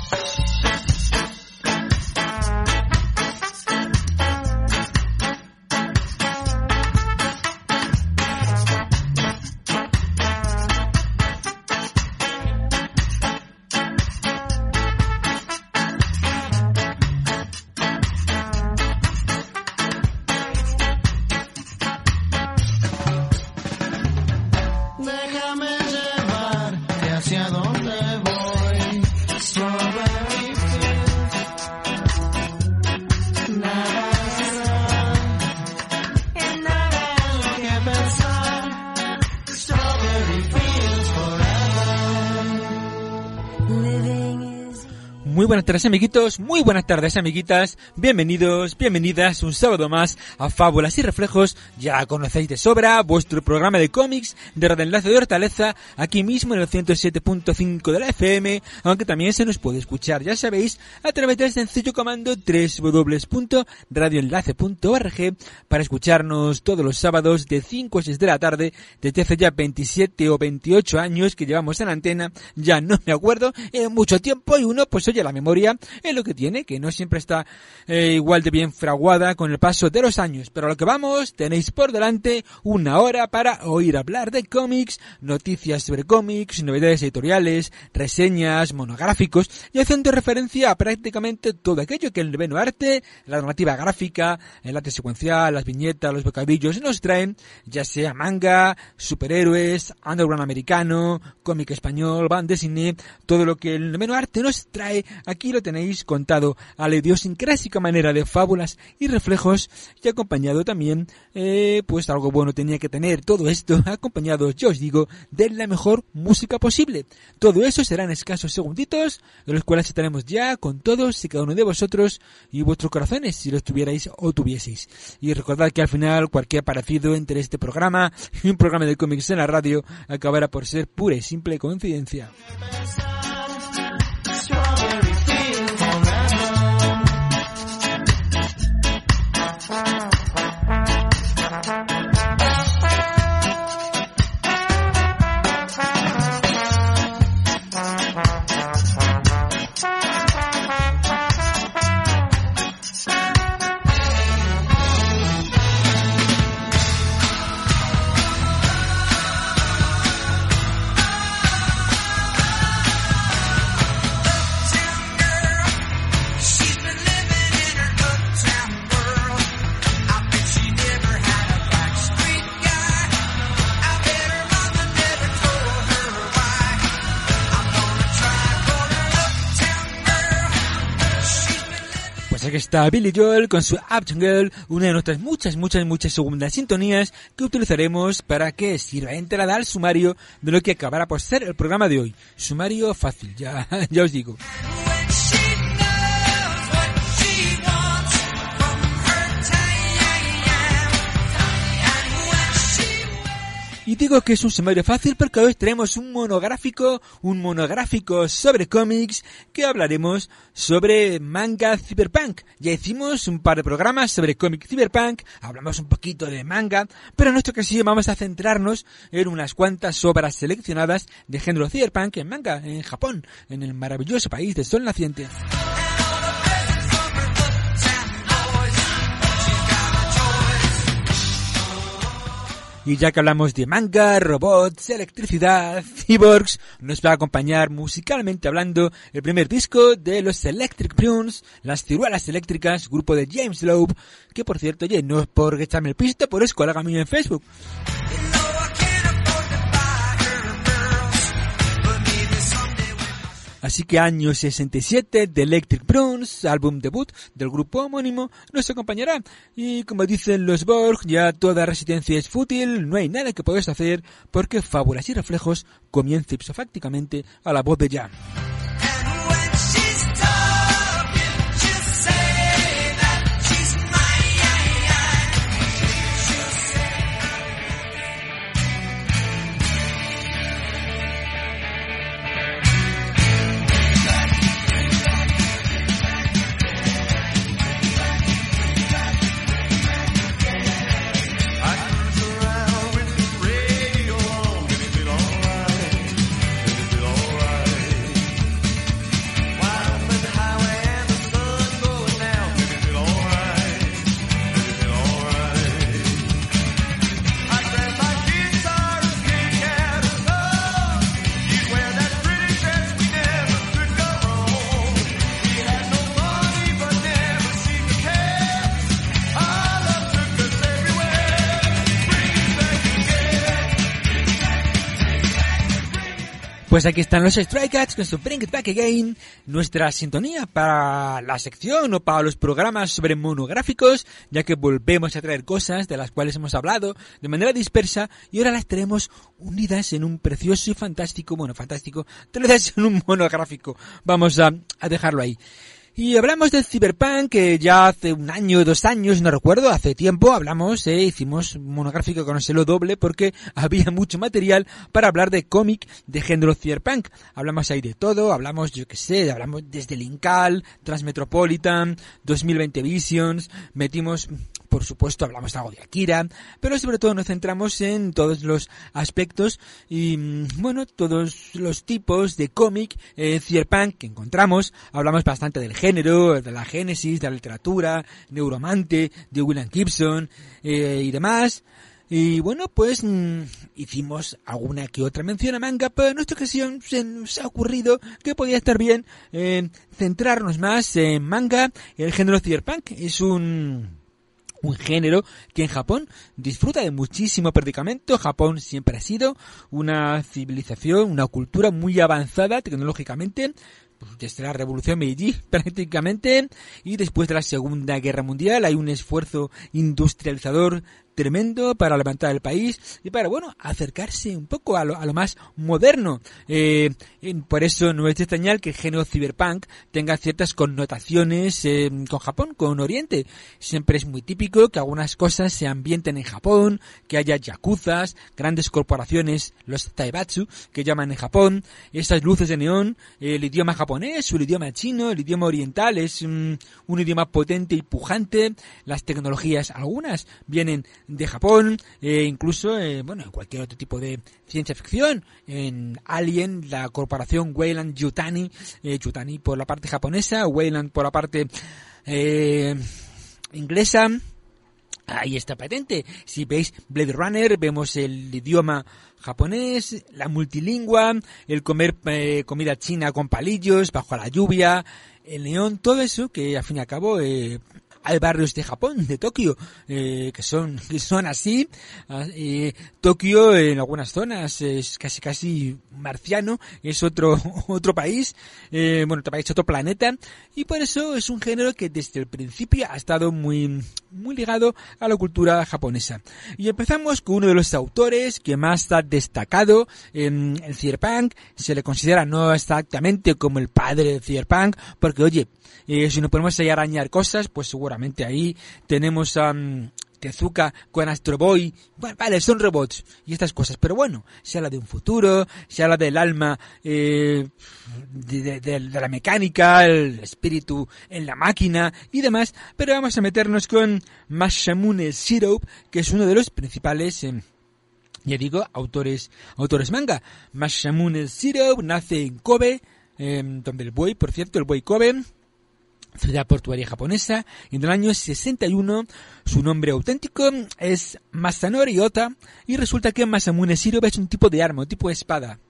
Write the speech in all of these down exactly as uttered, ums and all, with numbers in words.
Muy buenas tardes, amiguitos, muy buenas tardes, amiguitas, bienvenidos, bienvenidas un sábado más a Fábulas y Reflejos. Ya conocéis de sobra vuestro programa de cómics de Radio Enlace de Hortaleza, aquí mismo en el ciento siete punto cinco de la F M, aunque también se nos puede escuchar, ya sabéis, a través del sencillo comando doble u doble u doble u punto radio enlace punto org para escucharnos todos los sábados de cinco a seis de la tarde, desde hace ya veintisiete o veintiocho años que llevamos en la antena, ya no me acuerdo, en mucho tiempo, y uno pues oye la memoria es lo que tiene, que no siempre está eh, igual de bien fraguada con el paso de los años, pero a lo que vamos, tenéis por delante una hora para oír hablar de cómics, noticias sobre cómics, novedades editoriales, reseñas, monográficos, y haciendo referencia a prácticamente todo aquello que el noveno arte, la narrativa gráfica, el arte secuencial, las viñetas, los bocadillos nos traen, ya sea manga, superhéroes, underground americano, cómic español, banda designé, todo lo que el noveno arte nos trae. Aquí lo tenéis contado a la idiosincrásica manera de fábulas y reflejos, y acompañado también, eh, pues algo bueno tenía que tener todo esto, acompañado, yo os digo, de la mejor música posible. Todo eso será en escasos segunditos, en los cuales estaremos ya con todos y cada uno de vosotros y vuestros corazones, si los tuvierais o tuvieseis. Y recordad que al final cualquier parecido entre este programa y un programa de cómics en la radio acabará por ser pura y simple coincidencia. Que está Billy Joel con su Uptown Girl, una de nuestras muchas, muchas, muchas segundas sintonías que utilizaremos para que sirva de entrada al sumario de lo que acabará por ser el programa de hoy. Sumario fácil, ya, ya os digo. Y digo que es un sumario fácil porque hoy tenemos un monográfico, un monográfico sobre cómics, que hablaremos sobre manga cyberpunk. Ya hicimos un par de programas sobre cómic cyberpunk, hablamos un poquito de manga, pero en esta ocasión vamos a centrarnos en unas cuantas obras seleccionadas de género cyberpunk en manga, en Japón, en el maravilloso país del sol naciente. Y ya que hablamos de manga, robots, electricidad, cyborgs, nos va a acompañar musicalmente hablando el primer disco de los Electric Prunes, las ciruelas eléctricas, grupo de James Loeb, que por cierto, oye, no es por echarme el pisto, pero es colega mío en Facebook. Así que año sesenta y siete de Electric Prunes, álbum debut del grupo homónimo, nos acompañará. Y como dicen los Borg, ya toda resistencia es fútil, no hay nada que podáis hacer, porque Fábulas y Reflejos comienza ipsofácticamente a la voz de Jam. Pues aquí están los Stray Cats con su Bring It Back Again, nuestra sintonía para la sección o para los programas sobre monográficos, ya que volvemos a traer cosas de las cuales hemos hablado de manera dispersa y ahora las tenemos unidas en un precioso y fantástico, bueno, fantástico, traídas en un monográfico. Vamos a, a dejarlo ahí. Y hablamos del Cyberpunk, que ya hace un año, dos años, no recuerdo, hace tiempo hablamos, eh, hicimos un monográfico con el doble porque había mucho material para hablar de cómic de género Cyberpunk. Hablamos ahí de todo, hablamos, yo qué sé, hablamos desde Linkal, Transmetropolitan, dos mil veinte Visions, metimos... Por supuesto, hablamos algo de Akira, pero sobre todo nos centramos en todos los aspectos y, bueno, todos los tipos de cómic eh, Cyberpunk que encontramos. Hablamos bastante del género, de la génesis, de la literatura, Neuromante, de William Gibson eh, y demás. Y bueno, pues mmm, hicimos alguna que otra mención a manga, pero en esta ocasión se nos ha ocurrido que podía estar bien eh, centrarnos más en manga. El género Cyberpunk es un... un género que en Japón disfruta de muchísimo predicamento. Japón siempre ha sido una civilización, una cultura muy avanzada tecnológicamente, desde la Revolución Meiji prácticamente, y después de la Segunda Guerra Mundial hay un esfuerzo industrializador tremendo para levantar el país y para, bueno, acercarse un poco a lo, a lo más moderno. Eh, por eso no es de extrañar que el género cyberpunk tenga ciertas connotaciones eh, con Japón, con Oriente. Siempre es muy típico que algunas cosas se ambienten en Japón, que haya yakuzas, grandes corporaciones, los taibatsu, que llaman en Japón, esas luces de neón, el idioma japonés, o el idioma chino, el idioma oriental es um, un idioma potente y pujante. Las tecnologías, algunas, vienen de Japón, eh, incluso, eh, bueno, en cualquier otro tipo de ciencia ficción. En Alien, la corporación Weyland Yutani, eh, Yutani por la parte japonesa, Weyland por la parte eh, inglesa. Ahí está patente. Si veis Blade Runner, vemos el idioma japonés, la multilingua, el comer eh, comida china con palillos, bajo la lluvia, el neón, todo eso que al fin y al cabo... Eh, hay barrios de Japón, de Tokio, eh, que son que son así. Eh, Tokio en algunas zonas es casi casi marciano, es otro otro país, eh, bueno, otro país, otro planeta, y por eso es un género que desde el principio ha estado muy muy ligado a la cultura japonesa. Y empezamos con uno de los autores que más ha destacado en el cyberpunk. Se le considera no exactamente como el padre del cyberpunk, porque oye, eh, si nos ponemos ahí a arañar cosas, pues seguramente ahí tenemos a um, Tezuka con Astro Boy. Bueno, vale, son robots y estas cosas, pero bueno, se habla de un futuro, se habla del alma, eh, de, de, de, de la mecánica, el espíritu en la máquina y demás, pero vamos a meternos con Masamune Shirow, que es uno de los principales, eh, ya digo, autores autores manga. Masamune Shirow nace en Kobe, eh, donde el buey, por cierto, el buey Kobe, ciudad portuaria japonesa, en el año sesenta y uno. Su nombre auténtico es Masanori Ota, y resulta que Masamune Shirow es un tipo de arma, un tipo de espada.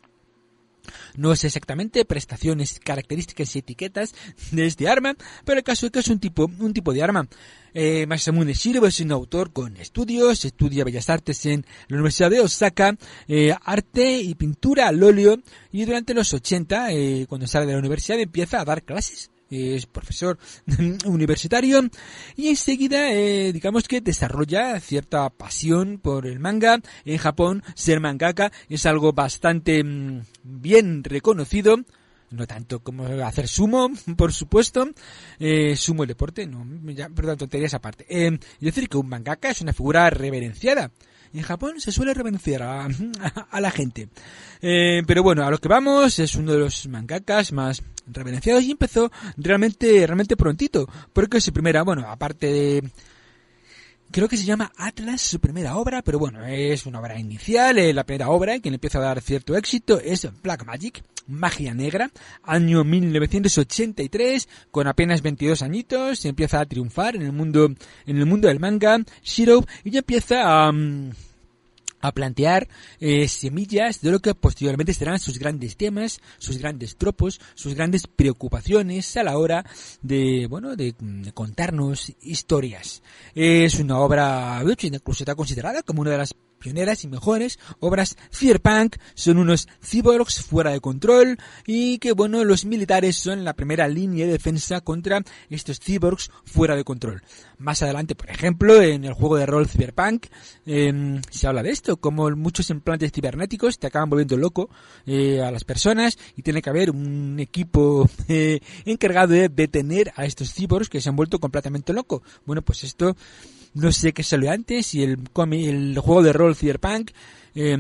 No sé exactamente prestaciones, características y etiquetas de este arma, pero el caso es que es un tipo, un tipo de arma. Eh, Masamune Shirow es un autor con estudios, estudia Bellas Artes en la Universidad de Osaka, eh, arte y pintura al óleo, y durante los ochenta, eh, cuando sale de la universidad, empieza a dar clases. Es profesor universitario y enseguida eh, digamos que desarrolla cierta pasión por el manga. En Japón ser mangaka es algo bastante mmm, bien reconocido, no tanto como hacer sumo, por supuesto, eh, sumo el deporte, no, ya, perdón, tonterías aparte. Eh, es decir, que un mangaka es una figura reverenciada. En Japón se suele reverenciar a, a, a la gente. Eh, pero bueno, a lo que vamos, es uno de los mangakas más reverenciados y empezó realmente, realmente prontito. Porque su primera, bueno, aparte de... Creo que se llama Atlas, su primera obra, pero bueno, es una obra inicial, eh, la primera obra que le empieza a dar cierto éxito es Black Magic, Magia Negra, año mil novecientos ochenta y tres, con apenas veintidós añitos, se empieza a triunfar en el mundo, en el mundo del manga, Shirow, y ya empieza a... Um, a plantear eh, semillas de lo que posteriormente serán sus grandes temas, sus grandes tropos, sus grandes preocupaciones a la hora de, bueno, de, de contarnos historias. Es una obra, de hecho, incluso está considerada como una de las pioneras y mejores obras cyberpunk. Son unos cyborgs fuera de control y que, bueno, los militares son la primera línea de defensa contra estos cyborgs fuera de control. Más adelante, por ejemplo, en el juego de rol Cyberpunk eh, se habla de esto, como muchos implantes cibernéticos te acaban volviendo loco eh, a las personas y tiene que haber un equipo eh, encargado de detener a estos cyborgs que se han vuelto completamente locos. Bueno, pues esto no sé qué salió antes, si el, el juego de rol Cyberpunk eh,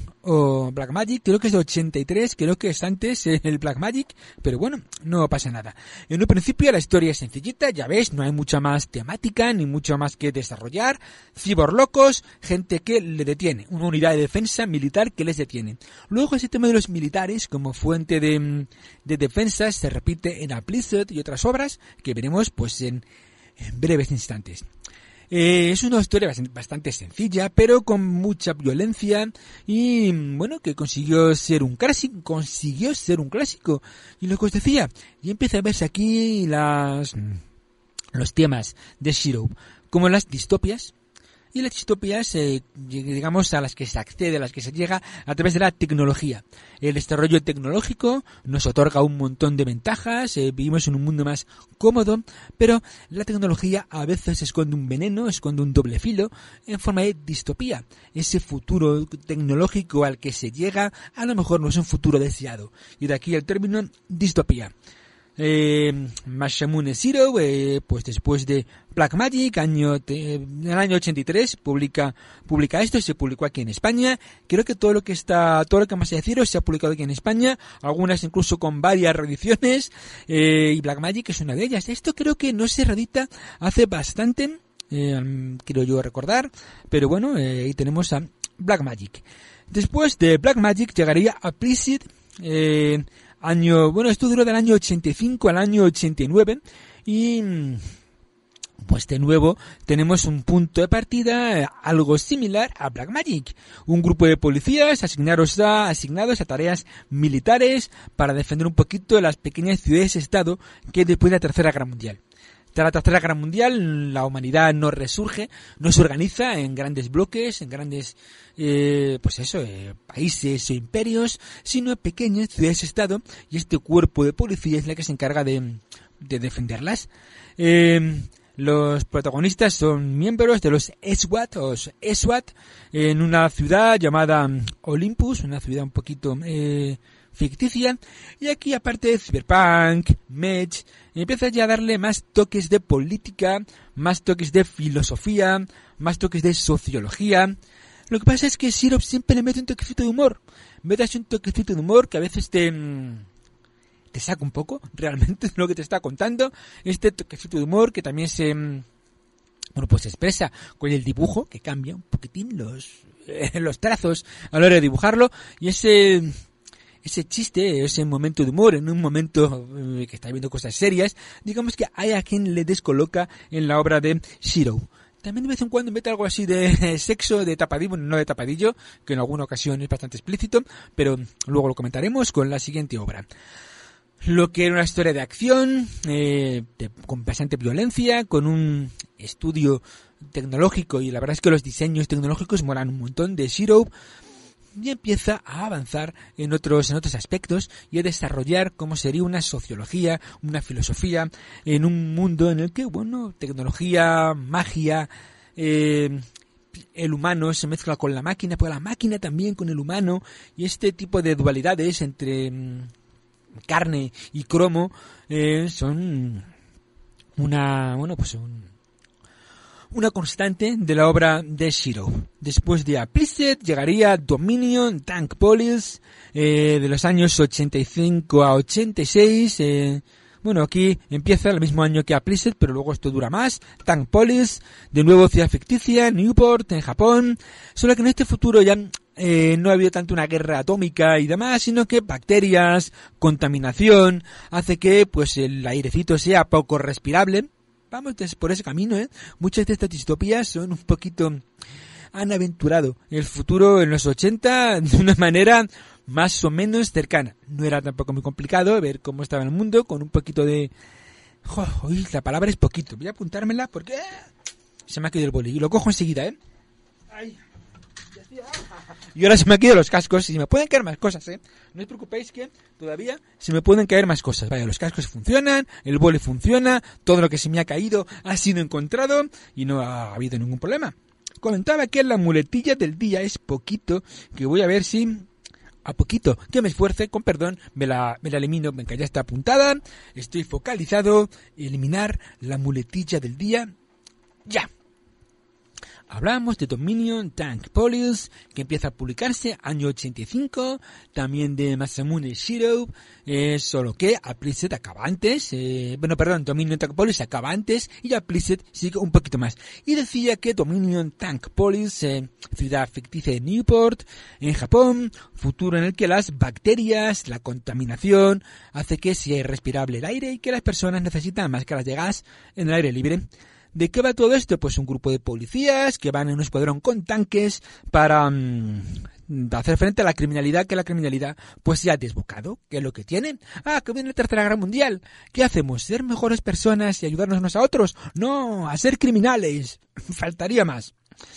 o Blackmagic, creo que es de ochenta y tres, creo que es antes el Blackmagic, pero bueno, no pasa nada. En un principio la historia es sencillita, ya ves, no hay mucha más temática, ni mucho más que desarrollar. Cyborg locos, gente que le detiene, una unidad de defensa militar que les detiene. Luego ese tema de los militares como fuente de, de defensa se repite en A Blizzard y otras obras que veremos pues en, en breves instantes. Eh, es una historia bastante sencilla, pero con mucha violencia y, bueno, que consiguió ser un clásico, consiguió ser un clásico. Y lo que os decía, y empieza a verse aquí las, los temas de Zero, como las distopias. Y las distopías, eh, digamos, a las que se accede, a las que se llega a través de la tecnología. El desarrollo tecnológico nos otorga un montón de ventajas, eh, vivimos en un mundo más cómodo, pero la tecnología a veces esconde un veneno, esconde un doble filo, en forma de distopía. Ese futuro tecnológico al que se llega, a lo mejor no es un futuro deseado. Y de aquí el término distopía. Eh, Masamune Shirow, eh, pues después de Blackmagic, año te, en el año ochenta y tres publica publica esto, se publicó aquí en España. Creo que todo lo que está todo lo que más a deciros se ha publicado aquí en España, algunas incluso con varias reediciones, eh, y Blackmagic es una de ellas. Esto creo que no se reedita hace bastante, eh, quiero yo recordar, pero bueno, eh, ahí tenemos a Blackmagic. Después de Blackmagic llegaría a Blizzard, eh, año, bueno, esto duró del año ochenta y cinco al año ochenta y nueve y pues de nuevo tenemos un punto de partida algo similar a Blackmagic. Un grupo de policías asignados a, asignados a tareas militares para defender un poquito las pequeñas ciudades-estado que después de la Tercera Guerra Mundial. Tras la Tercera Guerra Mundial, la humanidad no resurge, no se organiza en grandes bloques, en grandes, eh, pues eso, eh, países o imperios, sino en pequeñas ciudades-estado, y este cuerpo de policía es la que se encarga de, de defenderlas. Eh, los protagonistas son miembros de los SWAT, o SWAT, en una ciudad llamada Olympus, una ciudad un poquito eh, ficticia, y aquí aparte de Cyberpunk, Mech, empieza ya a darle más toques de política, más toques de filosofía, más toques de sociología. Lo que pasa es que Syrup siempre le mete un toquecito de humor, mete así un toquecito de humor que a veces te, te saca un poco, realmente, de lo que te está contando, este toquecito de humor que también se, bueno, pues se expresa con el dibujo, que cambia un poquitín los, eh, los trazos a la hora de dibujarlo, y ese... ese chiste, ese momento de humor, en un momento eh, que está viendo cosas serias, digamos que hay a quien le descoloca en la obra de Shirow. También de vez en cuando mete algo así de eh, sexo, de tapadillo, bueno, no de tapadillo, que en alguna ocasión es bastante explícito, pero luego lo comentaremos con la siguiente obra. Lo que era una historia de acción, eh, de, con bastante violencia, con un estudio tecnológico, y la verdad es que los diseños tecnológicos molan un montón de Shirow, y empieza a avanzar en otros en otros aspectos y a desarrollar cómo sería una sociología, una filosofía en un mundo en el que, bueno, tecnología, magia, eh, el humano se mezcla con la máquina, pero la máquina también con el humano, y este tipo de dualidades entre mm, carne y cromo eh, son una, bueno, pues un una constante de la obra de Shirow. Después de A Blizzard llegaría Dominion, Tank Police, eh, de los años ochenta y cinco a ochenta y seis. Eh, bueno, aquí empieza el mismo año que A Blizzard, pero luego esto dura más. Tank Police, de nuevo ciudad ficticia, Newport, en Japón. Solo que en este futuro ya eh, no ha habido tanto una guerra atómica y demás, sino que bacterias, contaminación, hace que pues el airecito sea poco respirable. Vamos por ese camino, ¿eh? Muchas de estas distopías son un poquito... han aventurado el futuro en los ochenta de una manera más o menos cercana. No era tampoco muy complicado ver cómo estaba el mundo con un poquito de... Jo, uy, la palabra es poquito. Voy a apuntármela porque... se me ha caído el boli. Y lo cojo enseguida, ¿eh? Ay, Y ahora se me han caído los cascos y me pueden caer más cosas, ¿eh? No os preocupéis que todavía se me pueden caer más cosas. Vaya, los cascos funcionan, el boli funciona, todo lo que se me ha caído ha sido encontrado y no ha habido ningún problema. Comentaba que la muletilla del día es poquito, que voy a ver si... A poquito, que me esfuerce, con perdón, me la, me la elimino, venga, ya está apuntada, estoy focalizado, eliminar la muletilla del día, ya. Hablamos de Dominion Tank Police, que empieza a publicarse año ochenta y cinco, también de Masamune Shirow, eh, solo que Appliced acaba antes, eh, bueno, perdón, Dominion Tank Police acaba antes y Appliced sigue un poquito más. Y decía que Dominion Tank Police, eh, ciudad ficticia de Newport, en Japón, futuro en el que las bacterias, la contaminación, hace que sea irrespirable el aire y que las personas necesitan máscaras de gas en el aire libre. ¿De qué va todo esto? Pues un grupo de policías que van en un escuadrón con tanques para um, hacer frente a la criminalidad, que la criminalidad pues se ha desbocado. ¿Qué es lo que tienen? Ah, que viene la Tercera Guerra Mundial. ¿Qué hacemos? ¿Ser mejores personas y ayudarnos unos a otros? No, a ser criminales. Faltaría más.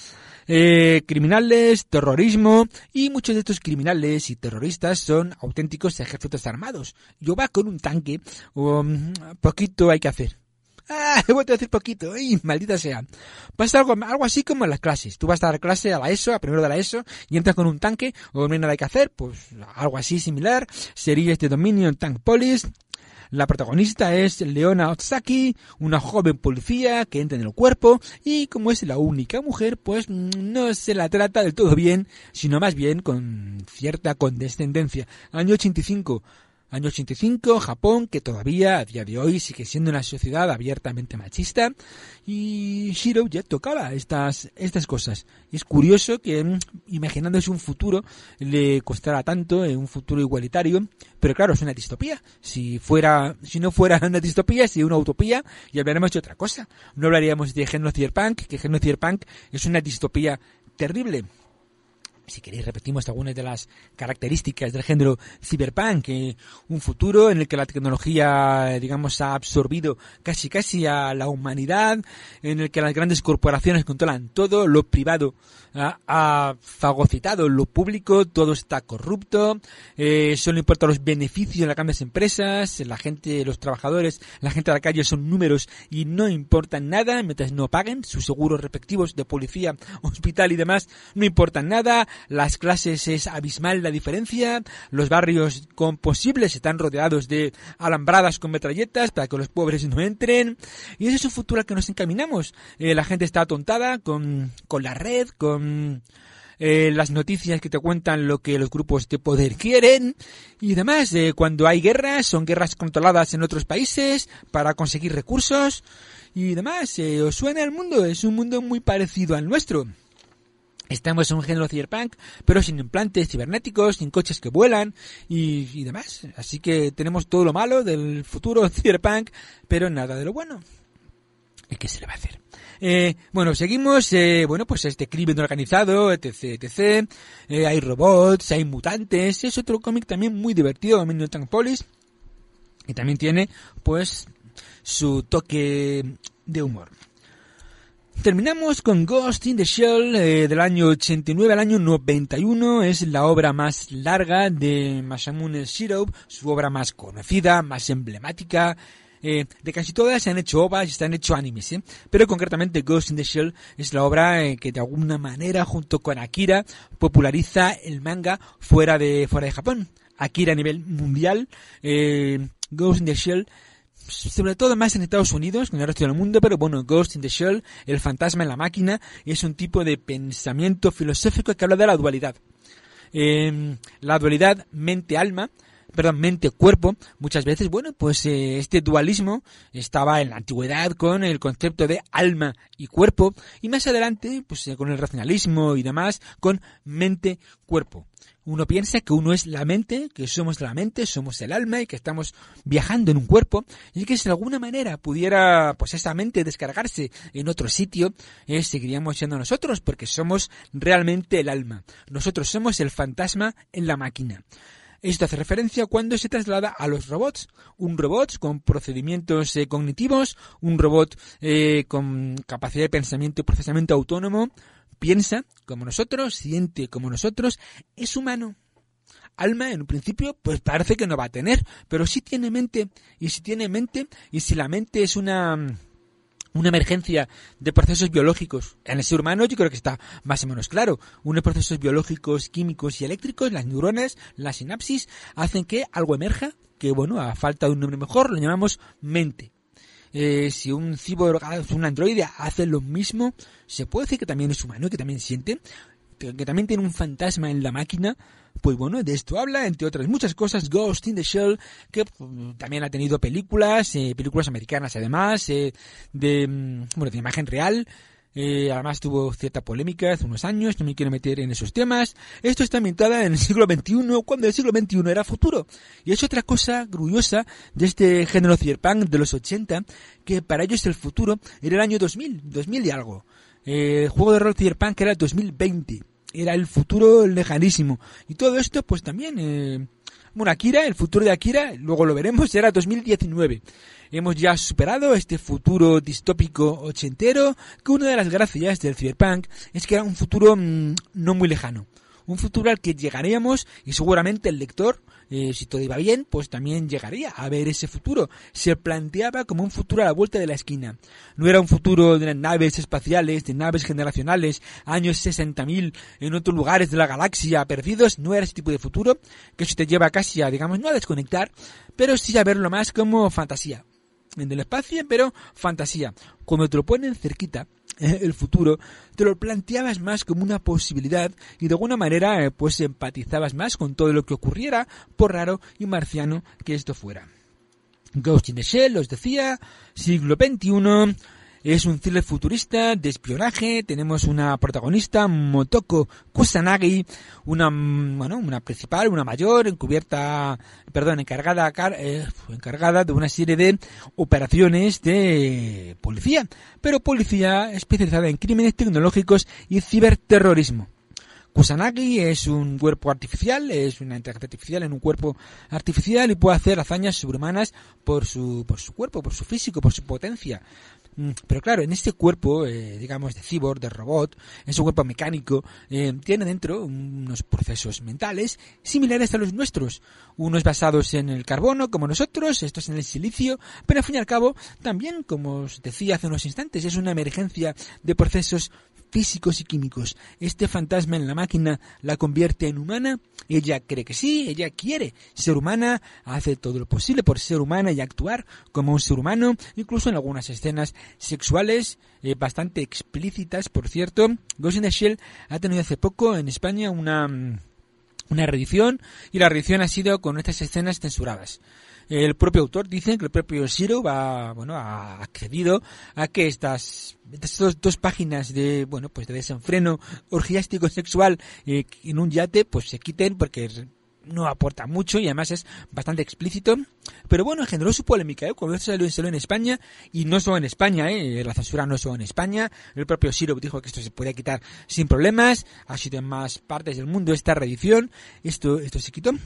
Eh, criminales, terrorismo, y muchos de estos criminales y terroristas son auténticos ejércitos armados. Yo va con un tanque, um, poquito hay que hacer. Ah, he vuelto a decir poquito, ¡ay, maldita sea! Pasa algo, algo así como en las clases. Tú vas a dar clase a la ESO, a primero de la ESO, y entras con un tanque, o no hay nada que hacer, pues algo así similar. Sería este Dominion Tank Police. La protagonista es Leona Otsaki, una joven policía que entra en el cuerpo, y como es la única mujer, pues no se la trata del todo bien, sino más bien con cierta condescendencia. Año ochenta y cinco. Año ochenta y cinco, Japón, que todavía a día de hoy sigue siendo una sociedad abiertamente machista, y Shiro ya tocaba estas estas cosas. Y es curioso que, imaginándose un futuro, le costara tanto, eh, un futuro igualitario, pero claro, es una distopía. Si fuera, si no fuera una distopía, si una utopía, ya hablaremos de otra cosa. No hablaríamos de género cyberpunk, que género cyberpunk es una distopía terrible. Si queréis repetimos algunas de las características del género cyberpunk, eh, un futuro en el que la tecnología, digamos, ha absorbido casi casi a la humanidad, en el que las grandes corporaciones controlan todo, lo privado ha, ha fagocitado lo público, todo está corrupto, eh, solo importan los beneficios de las grandes empresas, la gente, los trabajadores, la gente de la calle son números y no importan nada, mientras no paguen sus seguros respectivos de policía, hospital y demás, no importan nada. Las clases es abismal la diferencia, los barrios con posibles están rodeados de alambradas con metralletas para que los pobres no entren, y ese es un futuro al que nos encaminamos. Eh, la gente está atontada con, con la red, con eh, las noticias que te cuentan lo que los grupos de poder quieren y demás. Eh, cuando hay guerras, son guerras controladas en otros países para conseguir recursos y demás. Eh, ¿Os suena el mundo? Es un mundo muy parecido al nuestro. Estamos en un género cyberpunk, pero sin implantes cibernéticos, sin coches que vuelan y, y demás. Así que tenemos todo lo malo del futuro cyberpunk, pero nada de lo bueno. ¿Y qué se le va a hacer? Eh, bueno, seguimos, eh, bueno, pues este crimen organizado, etc, etcétera. Eh, hay robots, hay mutantes. Es otro cómic también muy divertido, Dominion Tank Police. Y también tiene, pues, su toque de humor. Terminamos con Ghost in the Shell, eh, del año ochenta y nueve al año noventa y uno. Es la obra más larga de Masamune Shirow, su obra más conocida, más emblemática. Eh, de casi todas se han hecho ovas y se han hecho animes, ¿eh? Pero concretamente Ghost in the Shell es la obra eh, que de alguna manera, junto con Akira, populariza el manga fuera de fuera de Japón. Akira a nivel mundial, eh, Ghost in the Shell, sobre todo más en Estados Unidos que en el resto del mundo, pero bueno, Ghost in the Shell, el fantasma en la máquina, es un tipo de pensamiento filosófico que habla de la dualidad. Eh, la dualidad mente-alma, perdón, mente-cuerpo, muchas veces, bueno, pues eh, este dualismo estaba en la antigüedad con el concepto de alma y cuerpo, y más adelante, pues eh, con el racionalismo y demás, con mente-cuerpo. Uno piensa que uno es la mente, que somos la mente, somos el alma y que estamos viajando en un cuerpo, y que si de alguna manera pudiera pues esa mente descargarse en otro sitio, eh, seguiríamos siendo nosotros, porque somos realmente el alma. Nosotros somos el fantasma en la máquina. Esto hace referencia cuando se traslada a los robots. Un robot con procedimientos eh, cognitivos, un robot eh, con capacidad de pensamiento y procesamiento autónomo, piensa como nosotros, siente como nosotros, es humano. Alma, en un principio, pues parece que no va a tener, pero sí tiene mente, y si tiene mente, y si la mente es una, una emergencia de procesos biológicos, en el ser humano yo creo que está más o menos claro, unos procesos biológicos, químicos y eléctricos, las neuronas, la sinapsis, hacen que algo emerja, que bueno, a falta de un nombre mejor, lo llamamos mente. Eh, si un cyborg, un androide hace lo mismo, se puede decir que también es humano, que también siente, que también tiene un fantasma en la máquina. Pues bueno, de esto habla, entre otras muchas cosas, Ghost in the Shell, que pues, también ha tenido películas, eh, películas americanas además, eh, de, bueno, de imagen real. Eh, además tuvo cierta polémica hace unos años, no me quiero meter en esos temas. Esto está ambientada en el siglo veintiuno, cuando el siglo veintiuno era futuro. Y es otra cosa grullosa de este género cyberpunk de los ochenta, que para ellos el futuro era el año dos mil, dos mil y algo. Eh, el juego de rol cyberpunk era el dos mil veinte. Era el futuro lejanísimo. Y todo esto, pues también, eh, bueno, Akira, el futuro de Akira, luego lo veremos, era dos mil diecinueve. Hemos ya superado este futuro distópico ochentero, que una de las gracias del cyberpunk es que era un futuro mmm, no muy lejano. Un futuro al que llegaríamos y seguramente el lector, eh, si todo iba bien, pues también llegaría a ver ese futuro. Se planteaba como un futuro a la vuelta de la esquina. No era un futuro de naves espaciales, de naves generacionales, años sesenta mil en otros lugares de la galaxia perdidos. No era ese tipo de futuro, que eso te lleva casi a, digamos, no a desconectar, pero sí a verlo más como fantasía. En el espacio, pero fantasía. Cuando te lo ponen cerquita, el futuro, te lo planteabas más como una posibilidad y de alguna manera pues empatizabas más con todo lo que ocurriera, por raro y marciano que esto fuera. Ghost in the Shell, os decía, siglo veintiuno, es un thriller futurista de espionaje. Tenemos una protagonista, Motoko Kusanagi, una, bueno, una principal, una mayor, encubierta, perdón, encargada, eh, encargada de una serie de operaciones de policía, pero policía especializada en crímenes tecnológicos y ciberterrorismo. Kusanagi es un cuerpo artificial, es una inteligencia artificial en un cuerpo artificial y puede hacer hazañas sobrehumanas por su, por su cuerpo, por su físico, por su potencia. Pero claro, en este cuerpo, eh, digamos, de cyborg, de robot, en su cuerpo mecánico, eh, tiene dentro unos procesos mentales similares a los nuestros. Unos basados en el carbono, como nosotros, estos en el silicio, pero al fin y al cabo, también, como os decía hace unos instantes, es una emergencia de procesos físicos y químicos. Este fantasma en la máquina la convierte en humana. Ella cree que sí, ella quiere ser humana, hace todo lo posible por ser humana y actuar como un ser humano, incluso en algunas escenas sexuales eh, bastante explícitas, por cierto. Ghost in the Shell ha tenido hace poco en España una, una reedición, y la reedición ha sido con estas escenas censuradas. El propio autor dice que el propio Shiro va, bueno, ha accedido a que estas, estas dos, dos páginas de, bueno, pues de desenfreno orgiástico sexual eh, en un yate, pues se quiten porque no aporta mucho y además es bastante explícito. Pero bueno, generó su polémica, ¿eh? Cuando esto salió, salió en España, y no solo en España, ¿eh? La censura no es solo en España. El propio Shiro dijo que esto se podía quitar sin problemas. Ha sido en más partes del mundo esta reedición. Esto, esto se quitó.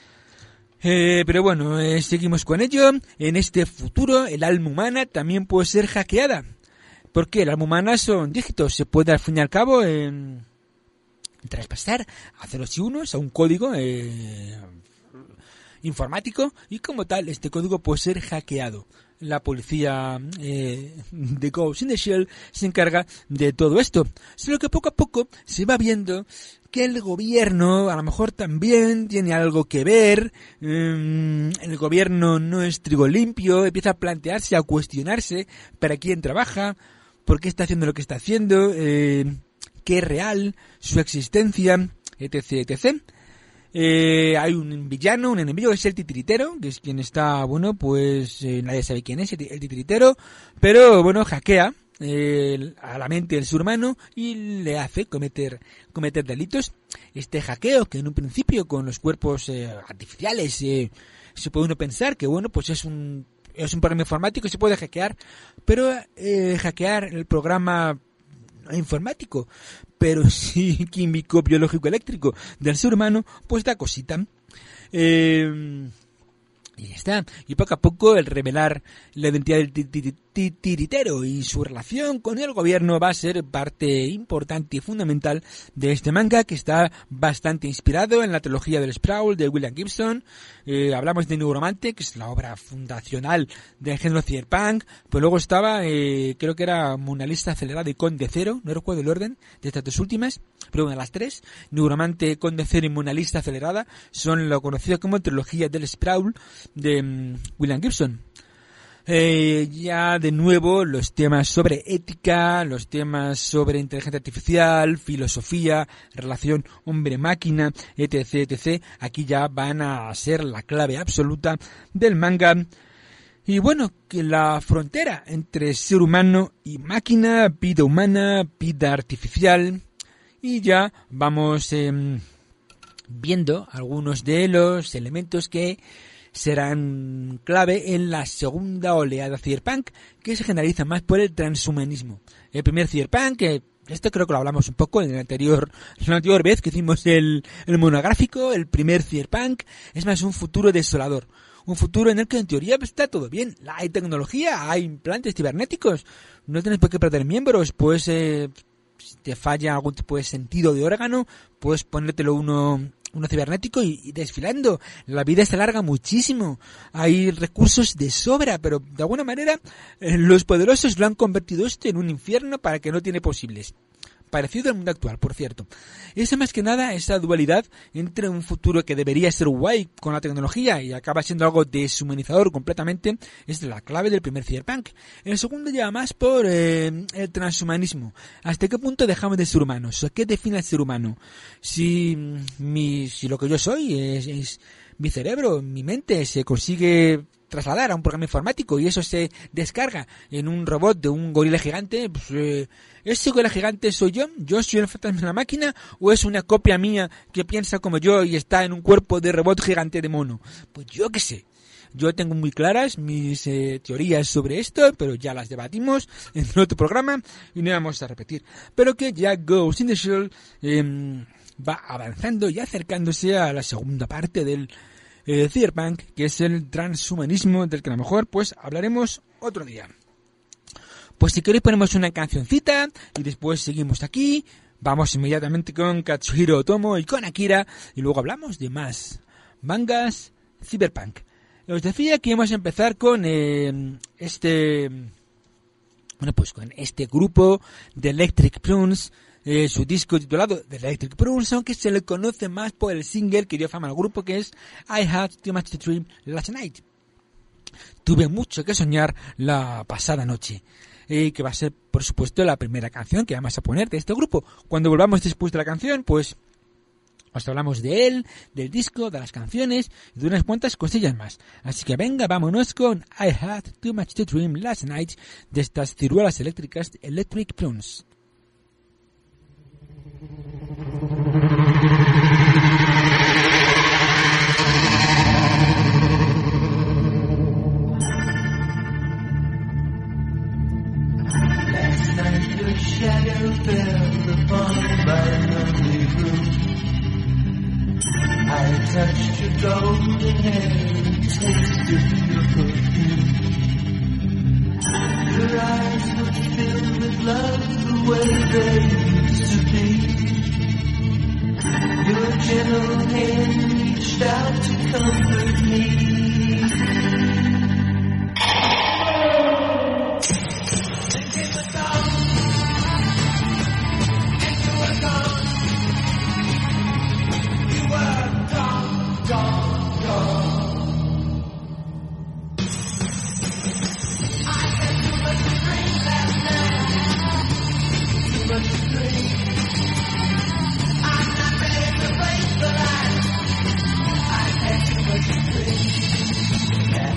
Eh, pero bueno, eh, seguimos con ello. En este futuro, el alma humana también puede ser hackeada. ¿Por qué? El alma humana son dígitos. Se puede, al fin y al cabo, eh, traspasar a ceros y unos a un código eh, informático, y como tal, este código puede ser hackeado. La policía eh, de Ghost in the Shell se encarga de todo esto. Solo que poco a poco se va viendo que el gobierno a lo mejor también tiene algo que ver. Eh, el gobierno no es trigo limpio, empieza a plantearse, a cuestionarse para quién trabaja, por qué está haciendo lo que está haciendo, eh, qué es real, su existencia, etc, etcétera. Eh, hay un villano, un enemigo, que es el titiritero, que es quien está, bueno, pues eh, nadie sabe quién es el titiritero, pero bueno, hackea eh, a la mente del ser humano y le hace cometer cometer delitos. Este hackeo, que en un principio con los cuerpos eh, artificiales eh, se puede uno pensar que, bueno, pues es un es un programa informático y se puede hackear, pero eh, hackear el programa informático, pero sí químico, biológico, eléctrico del ser humano, pues da cosita. Eh, Y ya está. Y poco a poco el revelar la identidad del titiritero y su relación con el gobierno va a ser parte importante y fundamental de este manga, que está bastante inspirado en la trilogía del Sprawl de William Gibson. Eh, hablamos de Neuromante, que es la obra fundacional del género cyberpunk. Pues luego estaba, eh, creo que era Mona Lisa acelerada y Conde Cero, no recuerdo el orden de estas dos últimas, pero una de las tres. Neuromante, Conde Cero y Mona Lisa acelerada son lo conocido como trilogía del Sprawl de um, William Gibson. Eh, ya de nuevo los temas sobre ética, los temas sobre inteligencia artificial, filosofía, relación hombre-máquina, etc, etc, aquí ya van a ser la clave absoluta del manga. Y bueno, que la frontera entre ser humano y máquina, vida humana, vida artificial, y ya vamos eh, viendo algunos de los elementos que serán clave en la segunda oleada cyberpunk, que se generaliza más por el transhumanismo. El primer cyberpunk, que esto creo que lo hablamos un poco en el anterior, la anterior vez que hicimos el, el monográfico, el primer cyberpunk, es más un futuro desolador. Un futuro en el que en teoría está todo bien. Hay tecnología, hay implantes cibernéticos, no tienes por qué perder miembros, pues eh, si te falla algún tipo de sentido de órgano, puedes ponértelo uno... uno cibernético y, y desfilando. La vida se alarga muchísimo. Hay recursos de sobra, pero de alguna manera eh, los poderosos lo han convertido esto en un infierno para que no tiene posibles. Parecido al mundo actual, por cierto. Eso más que nada, esa dualidad entre un futuro que debería ser guay con la tecnología y acaba siendo algo deshumanizador completamente, es la clave del primer cyberpunk. El segundo lleva más por eh, el transhumanismo. ¿Hasta qué punto dejamos de ser humanos? ¿Qué define al ser humano? Si, mi, si lo que yo soy es, es mi cerebro, mi mente se consigue trasladar a un programa informático y eso se descarga en un robot de un gorila gigante, pues, eh, ¿ese gorila gigante soy yo? ¿Yo soy el fantasma de la máquina? ¿O es una copia mía que piensa como yo y está en un cuerpo de robot gigante de mono? Pues yo qué sé. Yo tengo muy claras mis eh, teorías sobre esto, pero ya las debatimos en otro programa y no vamos a repetir. Pero que ya Ghost in the Shell eh, va avanzando y acercándose a la segunda parte del Eh, cyberpunk, que es el transhumanismo, del que a lo mejor pues hablaremos otro día. Pues si queréis ponemos una cancioncita y después seguimos aquí. Vamos inmediatamente con Katsuhiro Otomo y con Akira y luego hablamos de más mangas cyberpunk. Os decía que íbamos a empezar con eh, este bueno pues con este grupo de Electric Prunes. Eh, su disco titulado The Electric Prunes, aunque se le conoce más por el single que dio fama al grupo, que es I Had Too Much to Dream Last Night. Tuve mucho que soñar la pasada noche. Eh, que va a ser, por supuesto, la primera canción que vamos a poner de este grupo. Cuando volvamos después de la canción, pues os hablamos de él, del disco, de las canciones y de unas cuantas cosillas más. Así que venga, vámonos con I Had Too Much to Dream Last Night de estas ciruelas eléctricas Electric Prunes. Last night your shadow fell upon my lonely room. I touched your golden hair and tasted your perfume. Your eyes were filled with love the way they used to be. Your gentle hand reached out to comfort me. Singing the song, and you were gone. You were gone, gone, gone. I had too much to drink last night. Too much to drink. But I, I had too much to drink.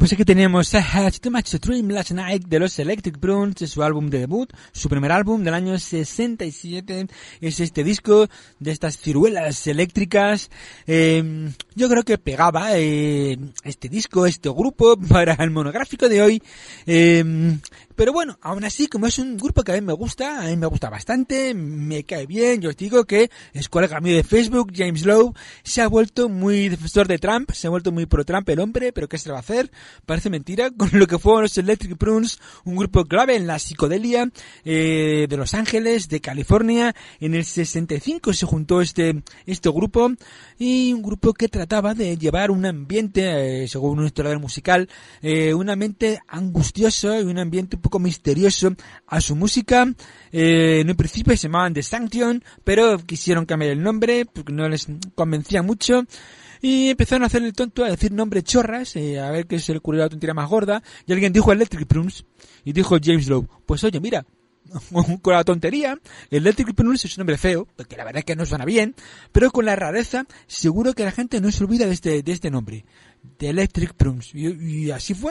Pues aquí teníamos I Had Too Much to Dream Last Night de los Electric Prunes, de su álbum de debut, su primer álbum del año sesenta y siete. Es este disco de estas ciruelas eléctricas. Eh, yo creo que pegaba eh, este disco, este grupo para el monográfico de hoy. Eh, pero bueno, aún así, como es un grupo que a mí me gusta, a mí me gusta bastante, me cae bien, yo os digo que es colega mío de Facebook, James Lowe, se ha vuelto muy defensor de Trump, se ha vuelto muy pro Trump el hombre, pero ¿qué se le va a hacer? Parece mentira, con lo que fueron los Electric Prunes, un grupo clave en la psicodelia eh, de Los Ángeles, de California. En el sesenta y cinco se juntó este este grupo, y un grupo que trataba de llevar un ambiente, eh, según un historiador musical, eh, un ambiente angustioso y un ambiente un poco misterioso a su música. Eh, en un principio se llamaban The Sanction, pero quisieron cambiar el nombre porque no les convencía mucho. Y empezaron a hacer el tonto, a decir nombres chorras, eh, a ver qué se le ocurrió la tontería más gorda. Y alguien dijo Electric Prunes, y dijo James Lowe, pues oye, mira, con la tontería, Electric Prunes es un nombre feo, porque la verdad es que no suena bien, pero con la rareza, seguro que la gente no se olvida de este, de este nombre, de Electric Prunes. Y, y así fue.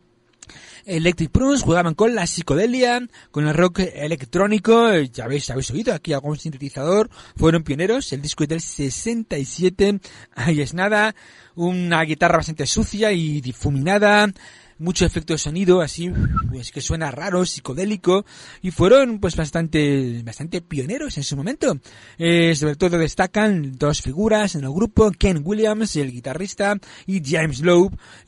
Electric Prunes jugaban con la psicodelia, con el rock electrónico, ya veis, habéis oído aquí algún sintetizador, fueron pioneros. El disco es del sesenta y siete, ahí es nada, una guitarra bastante sucia y difuminada, mucho efecto de sonido así, pues que suena raro, psicodélico, y fueron pues bastante bastante pioneros en su momento. Eh, sobre todo destacan dos figuras en el grupo, Ken Williams, el guitarrista, y James Lowe,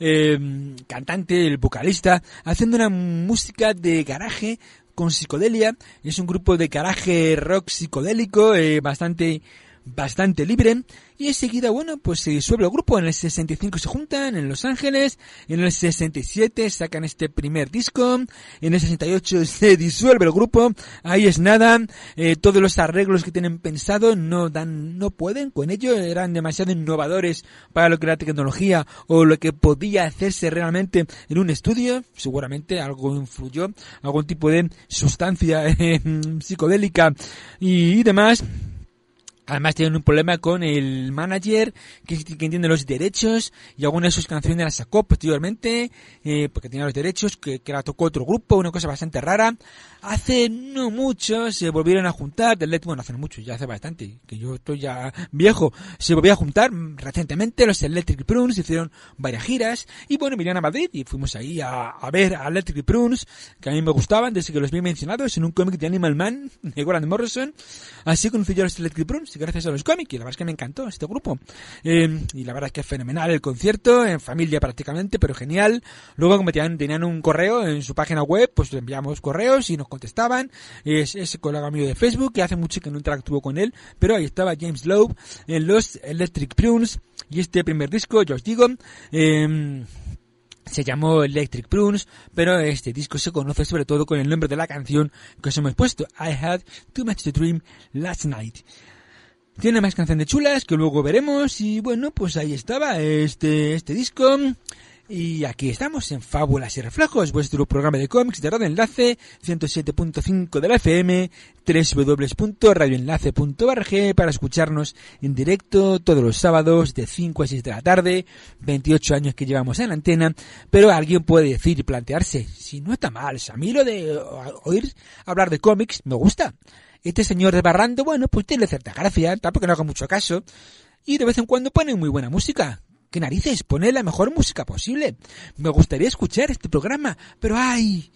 eh, cantante, el vocalista, haciendo una música de garaje con psicodelia. Es un grupo de garaje rock psicodélico, eh, bastante bastante libre, y enseguida, bueno, pues se disuelve el grupo. En el sesenta y cinco se juntan en Los Ángeles, en el sesenta y siete sacan este primer disco, en el sesenta y ocho se disuelve el grupo, ahí es nada, eh, todos los arreglos que tienen pensado no dan, no pueden con ello, eran demasiado innovadores para lo que era la tecnología o lo que podía hacerse realmente en un estudio. Seguramente algo influyó, algún tipo de sustancia eh, psicodélica y, y demás. Además tienen un problema con el manager que, que entiende los derechos, y algunas de sus canciones las sacó posteriormente eh, porque tenía los derechos, que, que la tocó otro grupo, una cosa bastante rara. Hace no mucho se volvieron a juntar, del bueno, hace no mucho, ya hace bastante, que yo estoy ya viejo, se volvió a juntar recientemente los Electric Prunes, hicieron varias giras, y bueno, vinieron a Madrid y fuimos ahí a, a ver a Electric Prunes, que a mí me gustaban desde que los vi mencionados en un cómic de Animal Man de Grant Morrison. Así conocí yo a los Electric Prunes gracias a los cómics, y la verdad es que me encantó este grupo. Eh, y la verdad es que es fenomenal el concierto, en familia prácticamente, pero genial. Luego, como tenían, tenían un correo en su página web, pues le enviamos correos y nos contestaban. Es ese colega mío de Facebook, que hace mucho que no interactúo con él, pero ahí estaba James Lowe en los Electric Prunes, y este primer disco, yo os digo, eh, se llamó Electric Prunes, pero este disco se conoce sobre todo con el nombre de la canción que os hemos puesto, I Had Too Much to Dream Last Night. Tiene más canciones chulas que luego veremos, y bueno, pues ahí estaba este este disco. Y aquí estamos en Fábulas y Reflejos, vuestro programa de cómics de Radio Enlace, ciento siete punto cinco de la F M, doble u doble u doble u punto radio enlace punto org, para escucharnos en directo todos los sábados de cinco a seis de la tarde, veintiocho años que llevamos en la antena. Pero alguien puede decir y plantearse, si no está mal, a mí lo de oír hablar de cómics me gusta. Este señor de Barrando, bueno, pues tiene cierta gracia, tampoco no haga mucho caso, y de vez en cuando pone muy buena música. ¿Qué narices? Pone la mejor música posible. Me gustaría escuchar este programa, pero ay,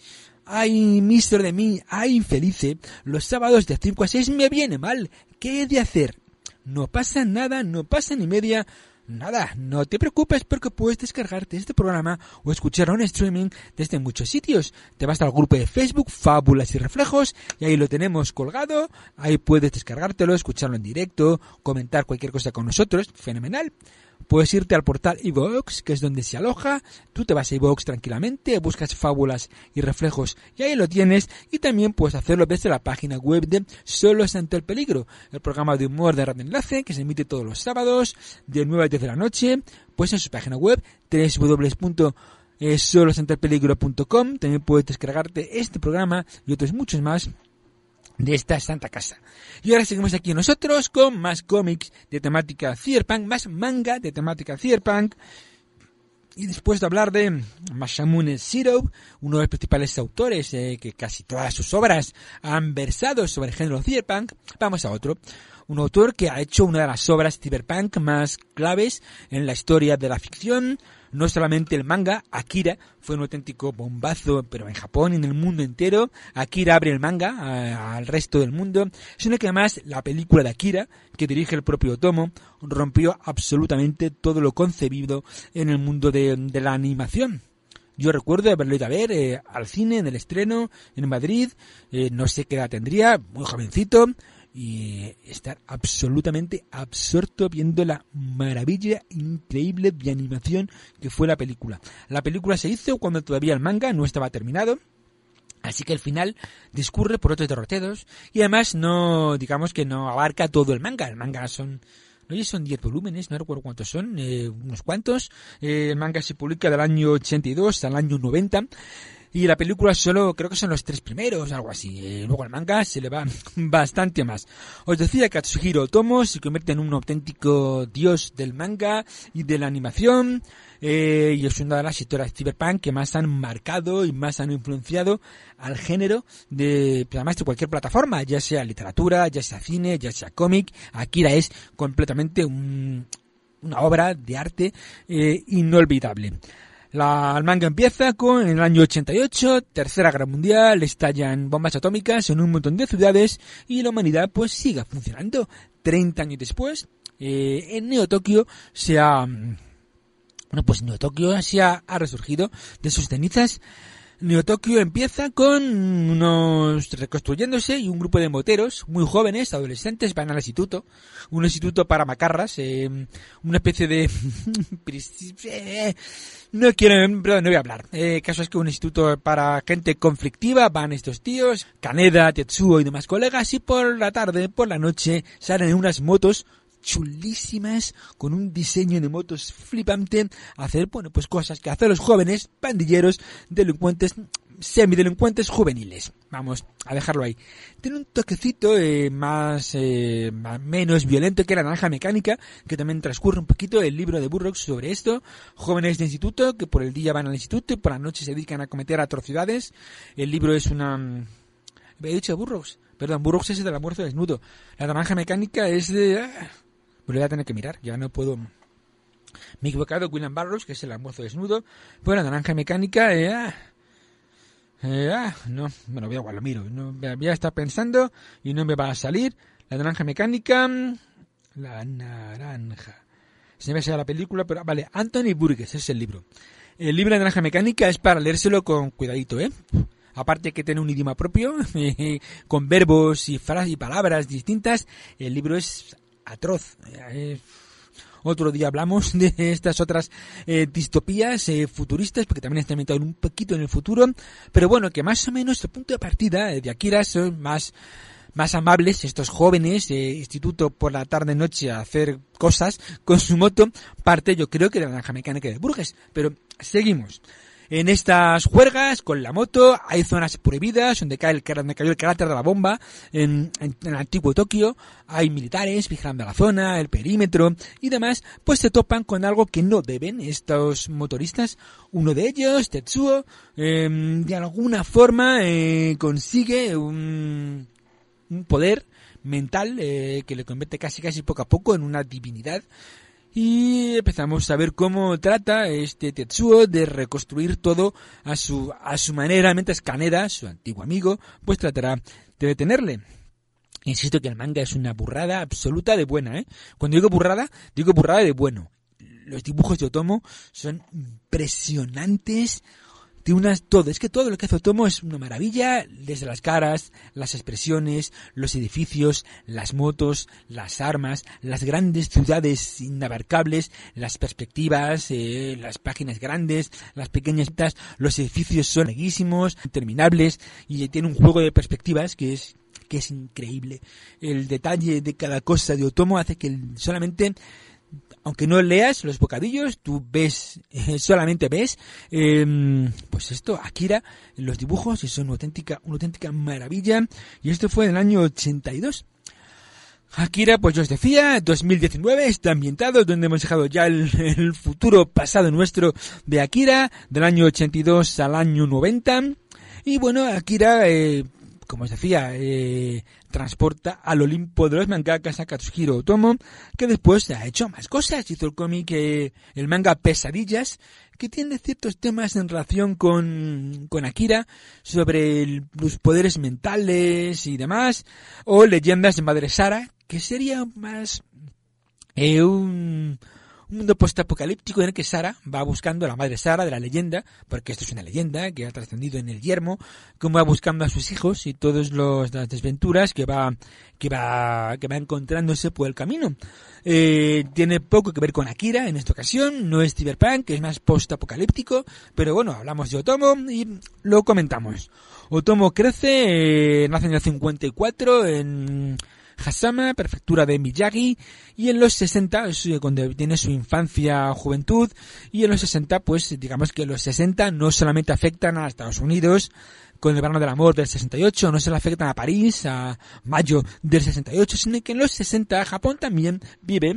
ay, mister de mí, ay, infelice, los sábados de cinco a seis me viene mal. ¿Qué he de hacer? No pasa nada, no pasa ni media. Nada, no te preocupes, porque puedes descargarte este programa o escucharlo en streaming desde muchos sitios. Te vas al grupo de Facebook, Fábulas y Reflejos, y ahí lo tenemos colgado. Ahí puedes descargártelo, escucharlo en directo, comentar cualquier cosa con nosotros. Fenomenal. Puedes irte al portal iVoox, que es donde se aloja. Tú te vas a iVoox tranquilamente, buscas Fábulas y Reflejos y ahí lo tienes. Y también puedes hacerlo desde la página web de Solos ante el Peligro, el programa de humor de Radio Enlace, que se emite todos los sábados de nueve a diez de la noche. Pues en su página web, doble u doble u doble u punto solos ante el peligro punto com, también puedes descargarte este programa y otros muchos más de esta santa casa. Y ahora seguimos aquí nosotros con más cómics de temática cyberpunk, más manga de temática cyberpunk. Y después de hablar de Masamune Shirow, uno de los principales autores eh, que casi todas sus obras han versado sobre el género cyberpunk, vamos a otro. Un autor que ha hecho una de las obras cyberpunk más claves en la historia de la ficción. No solamente el manga, Akira, fue un auténtico bombazo, pero en Japón y en el mundo entero. Akira abre el manga a, al resto del mundo, sino que además la película de Akira, que dirige el propio Otomo, rompió absolutamente todo lo concebido en el mundo de, de la animación. Yo recuerdo haberlo ido a ver eh, al cine, en el estreno, en Madrid, eh, no sé qué edad tendría, muy jovencito, y estar absolutamente absorto viendo la maravilla increíble de animación que fue la película. La película se hizo cuando todavía el manga no estaba terminado, así que el final discurre por otros derroteros y además no, digamos que no abarca todo el manga. El manga son, no sé, son diez volúmenes, no recuerdo cuántos son, eh, unos cuantos. Eh, el manga se publica del año ochenta y dos al año noventa. Y la película solo, creo que son los tres primeros, algo así. Eh, luego al manga se le va bastante más. Os decía que Katsuhiro Otomo se convierte en un auténtico dios del manga y de la animación. Eh, y es una de las historias cyberpunk que más han marcado y más han influenciado al género de, además de cualquier plataforma, ya sea literatura, ya sea cine, ya sea cómic. Akira es completamente un, una obra de arte eh, inolvidable. La, el manga empieza con, en el año ochenta y ocho, Tercera Guerra Mundial, estallan bombas atómicas en un montón de ciudades y la humanidad pues sigue funcionando. treinta años después, eh, en Neo Tokio se ha, bueno pues Neo Tokio se ha, ha resurgido de sus cenizas. Neo Tokio empieza con unos reconstruyéndose y un grupo de moteros muy jóvenes, adolescentes, van al instituto, un instituto para macarras, eh, una especie de... no quiero, perdón, no voy a hablar. Eh, caso es que un instituto para gente conflictiva, van estos tíos, Kaneda, Tetsuo y demás colegas, y por la tarde, por la noche, salen en unas motos chulísimas, con un diseño de motos flipante, a hacer, bueno, pues cosas que hacen los jóvenes pandilleros, delincuentes, semidelincuentes juveniles. Vamos a dejarlo ahí. Tiene un toquecito eh, más, eh, más, menos violento que la Naranja Mecánica, que también transcurre un poquito el libro de Burroughs sobre esto. Jóvenes de instituto que por el día van al instituto y por la noche se dedican a cometer atrocidades. El libro es una... ¿He dicho Burroughs? Perdón, Burroughs es el del almuerzo desnudo. La Naranja Mecánica es de... Me lo voy a tener que mirar, ya no puedo... Me he equivocado, William Burroughs, que es el almuerzo desnudo. Pues la Naranja Mecánica... Eh, ah, eh, ah, no, bueno, voy a, lo miro. No, voy a estar pensando y no me va a salir. La Naranja Mecánica... La Naranja... Se me sale la película, pero... Vale, Anthony Burgess es el libro. El libro de la Naranja Mecánica es para leérselo con cuidadito, ¿eh? Aparte que tiene un idioma propio, con verbos y frases y palabras distintas, el libro es atroz. Eh, otro día hablamos de estas otras eh, distopías eh, futuristas, porque también está ambientado un poquito en el futuro, pero bueno, que más o menos el punto de partida de Akira son más... más amables, estos jóvenes, eh, instituto por la tarde-noche a hacer cosas con su moto, parte yo creo que de la Naranja Mecánica de Burgess, pero seguimos. En estas juergas, con la moto, hay zonas prohibidas, donde cae el, donde cayó el cráter de la bomba, en, en, en el antiguo Tokio, hay militares vigilando la zona, el perímetro y demás, pues se topan con algo que no deben estos motoristas. Uno de ellos, Tetsuo, eh, de alguna forma eh, consigue un, un poder mental eh, que le convierte casi casi poco a poco en una divinidad. Y empezamos a ver cómo trata este Tetsuo de reconstruir todo a su a su manera, mientras Kaneda, su antiguo amigo, pues tratará de detenerle. Insisto que el manga es una burrada absoluta de buena, ¿eh? Cuando digo burrada, digo burrada de bueno. Los dibujos de Otomo son impresionantes. De unas, todo, es que todo lo que hace Otomo es una maravilla, desde las caras, las expresiones, los edificios, las motos, las armas, las grandes ciudades inabarcables, las perspectivas, eh, las páginas grandes, las pequeñas, los edificios son larguísimos, interminables, y tiene un juego de perspectivas que es que es increíble. El detalle de cada cosa de Otomo hace que solamente... Aunque no leas los bocadillos, tú ves, eh, solamente ves, eh, pues esto, Akira, los dibujos, y son una auténtica, una auténtica maravilla. Y esto fue en el año ochenta y dos. Akira, pues yo os decía, dos mil diecinueve está ambientado, donde hemos dejado ya el, el futuro pasado nuestro de Akira, del año ochenta y dos al año noventa. Y bueno, Akira, eh, como os decía, eh, transporta al Olimpo de los mangakas a Katsuhiro Otomo, que después ha hecho más cosas. Hizo el cómic, eh, el manga Pesadillas, que tiene ciertos temas en relación con, con Akira, sobre el, los poderes mentales y demás, o Leyendas de Madre Sara, que sería más eh, un, un mundo postapocalíptico en el que Sara va buscando a la madre Sara de la leyenda, porque esto es una leyenda que ha trascendido en el yermo, como va buscando a sus hijos y todas las desventuras que va que va que va encontrándose por el camino. Eh, tiene poco que ver con Akira en esta ocasión, no es cyberpunk, es más postapocalíptico, pero bueno, hablamos de Otomo y lo comentamos. Otomo crece, eh, nace en el cincuenta y cuatro en Hasama, prefectura de Miyagi, y en los sesenta, es cuando tiene su infancia, juventud, y en los sesenta, pues digamos que los sesenta no solamente afectan a Estados Unidos, con el verano del amor del sesenta y ocho, no solo afectan a París, a mayo del sesenta y ocho, sino que en los sesenta Japón también vive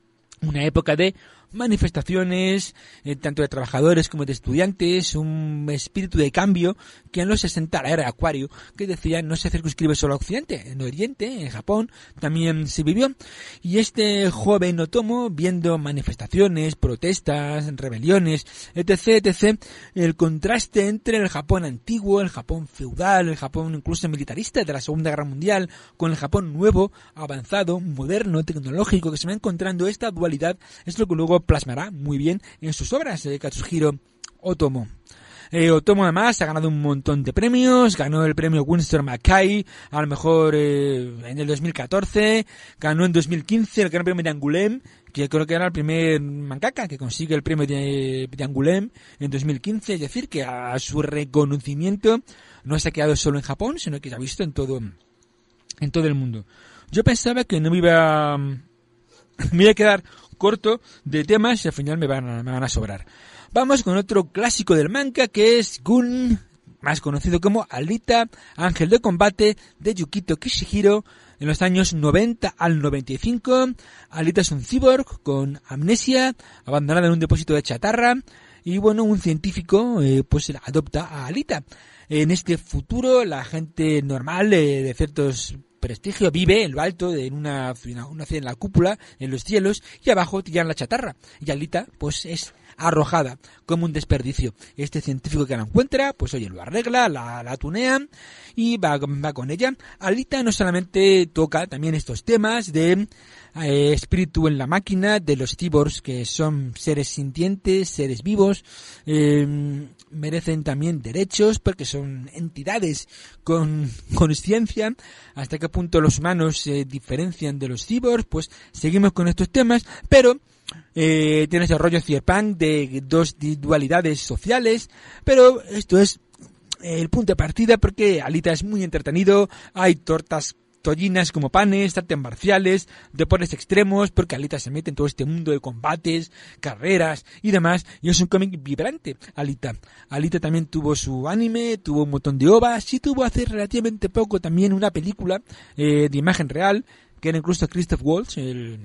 una época de manifestaciones, eh, tanto de trabajadores como de estudiantes, un espíritu de cambio que en los sesenta, la era de Acuario, que decía no se circunscribe solo a Occidente, en Oriente, en Japón, también se vivió. Y este joven Otomo, viendo manifestaciones, protestas, rebeliones, etc, etc, el contraste entre el Japón antiguo, el Japón feudal, el Japón incluso militarista de la Segunda Guerra Mundial, con el Japón nuevo, avanzado, moderno, tecnológico, que se va encontrando esta dualidad, es lo que luego plasmará muy bien en sus obras de Katsuhiro Otomo. Eh, Otomo además ha ganado un montón de premios, ganó el premio Winston McKay, a lo mejor eh, en el dos mil catorce, ganó en dos mil quince el Gran Premio de Angoulême, que creo que era el primer mangaka que consigue el premio de, de Angoulême en dos mil quince, es decir, que a su reconocimiento no se ha quedado solo en Japón, sino que se ha visto en todo, en todo el mundo. Yo pensaba que no me iba, me iba a quedar corto de temas y al final me van a, me van a sobrar. Vamos con otro clásico del manga que es Gun, más conocido como Alita, Ángel de Combate, de Yukito Kishihiro, en los años noventa al noventa y cinco. Alita es un cyborg con amnesia, abandonada en un depósito de chatarra, y bueno, un científico eh, pues adopta a Alita. En este futuro la gente normal eh, de ciertos prestigio vive en lo alto, en una, una en la cúpula, en los cielos, y abajo tiran la chatarra. Y Alita, pues es arrojada como un desperdicio. Este científico que la encuentra, pues oye, lo arregla, la, la tunea y va, va con ella. Alita no solamente toca también estos temas de eh, espíritu en la máquina, de los cyborgs, que son seres sintientes, seres vivos, eh, merecen también derechos porque son entidades con conciencia. Hasta qué punto los humanos se diferencian de los cyborgs, pues seguimos con estos temas, pero eh, tiene ese rollo cyberpunk de dos dualidades sociales, pero esto es el punto de partida porque Alita es muy entretenido, hay tortas tollinas como panes, artes marciales, deportes extremos, porque Alita se mete en todo este mundo de combates, carreras y demás, y es un cómic vibrante, Alita. Alita también tuvo su anime, tuvo un montón de ovas, y tuvo hace relativamente poco también una película eh, de imagen real, que era incluso Christoph Waltz, el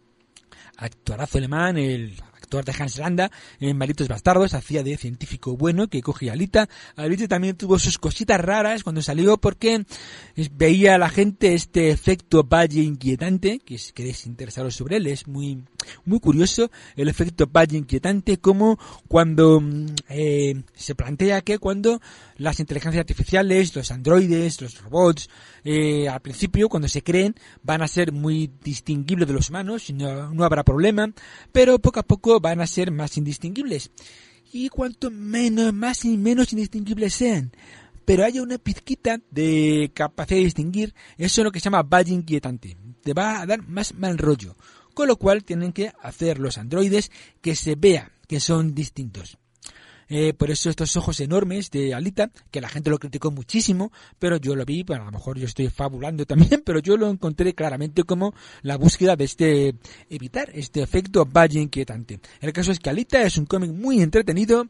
actorazo alemán, el actor de Hans Landa, en Malditos Bastardos, hacía de científico bueno que cogía a Alita. Alita también tuvo sus cositas raras cuando salió porque veía a la gente este efecto valle inquietante, que es que desinteresaros sobre él, es muy muy curioso el efecto valle inquietante, como cuando eh, se plantea que cuando las inteligencias artificiales, los androides, los robots, eh, al principio cuando se creen van a ser muy distinguibles de los humanos y no, no habrá problema, pero poco a poco van a ser más indistinguibles, y cuanto menos, más y menos indistinguibles sean, pero haya una pizquita de capacidad de distinguir, eso es lo que se llama valle inquietante, te va a dar más mal rollo, con lo cual tienen que hacer los androides que se vea que son distintos. Eh, por eso estos ojos enormes de Alita, que la gente lo criticó muchísimo, pero yo lo vi, bueno, a lo mejor yo estoy fabulando también, pero yo lo encontré claramente como la búsqueda de este, evitar este efecto valle inquietante. El caso es que Alita es un cómic muy entretenido,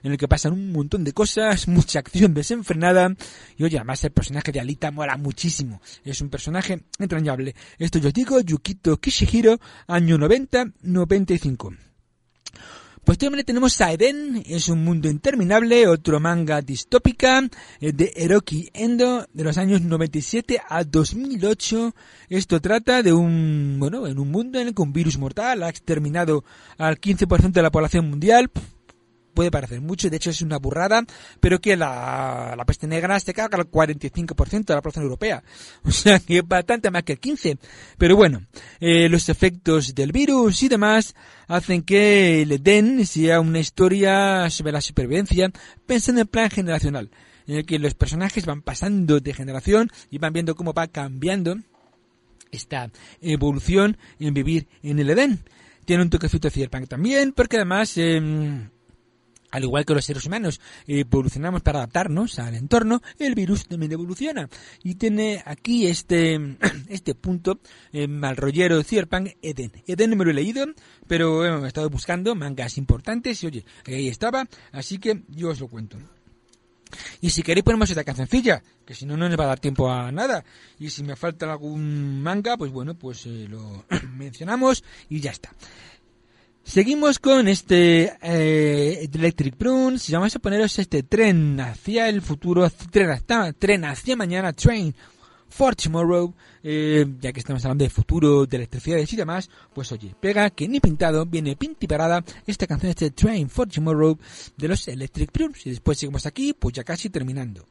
en el que pasan un montón de cosas, mucha acción desenfrenada, y oye, además el personaje de Alita mola muchísimo, es un personaje entrañable. Esto yo digo, Yukito Kishihiro, año noventa noventa y cinco. Posteriormente tenemos a Eden, es un mundo interminable, otro manga distópica eh, de Eroki Endo de los años noventa y siete a dos mil ocho. Esto trata de un, bueno, en un mundo en el que un virus mortal ha exterminado al quince por ciento de la población mundial. Puede parecer mucho, de hecho es una burrada, pero que la, la peste negra se carga al cuarenta y cinco por ciento de la población europea. O sea que es bastante más que el quince por ciento. Pero bueno, eh, los efectos del virus y demás hacen que el Eden sea una historia sobre la supervivencia pensando en plan generacional, en el que los personajes van pasando de generación y van viendo cómo va cambiando esta evolución en vivir en el Eden. Tiene un toquecito de cyberpunk también, porque además... Eh, Al igual que los seres humanos evolucionamos para adaptarnos al entorno, el virus también evoluciona. Y tiene aquí este este punto eh, mal rollero de Cyberpunk, Eden. Eden no me lo he leído, pero eh, he estado buscando mangas importantes y oye, ahí estaba, así que yo os lo cuento. Y si queréis ponemos otra cancioncilla, que si no, no nos va a dar tiempo a nada. Y si me falta algún manga, pues bueno, pues eh, lo mencionamos y ya está. Seguimos con este eh, Electric Prunes y vamos a poneros este tren hacia el futuro, tren, hasta, tren hacia mañana, Train for Tomorrow, eh, ya que estamos hablando de futuro, de electricidades y demás, pues oye, pega que ni pintado, viene pintiparada esta canción, este Train for Tomorrow de los Electric Prunes. Y después seguimos aquí, pues ya casi terminando.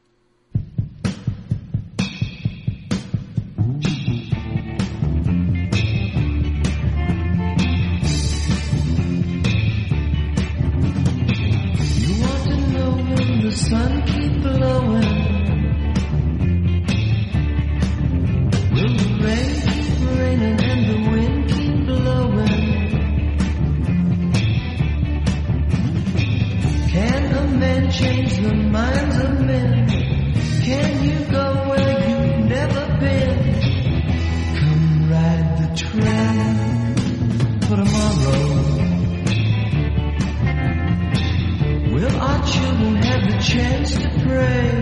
The sun keep blowing, will the rain keep raining and the wind keep blowing? Can a man change the minds of men? Can you go where you've never been? Come ride the train for tomorrow. Will our children have the chance to pray?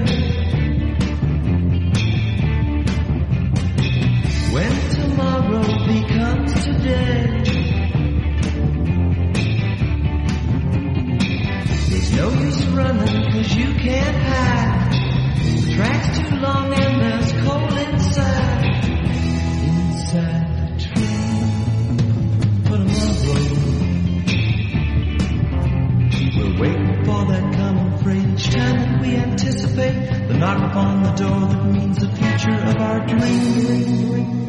When tomorrow becomes today, there's no use running 'cause you can't hide. The track's too long and there's cold inside. Inside the train for tomorrow. We'll wait for that common freight each time that we anticipate the knock upon the door that means the future of our dream.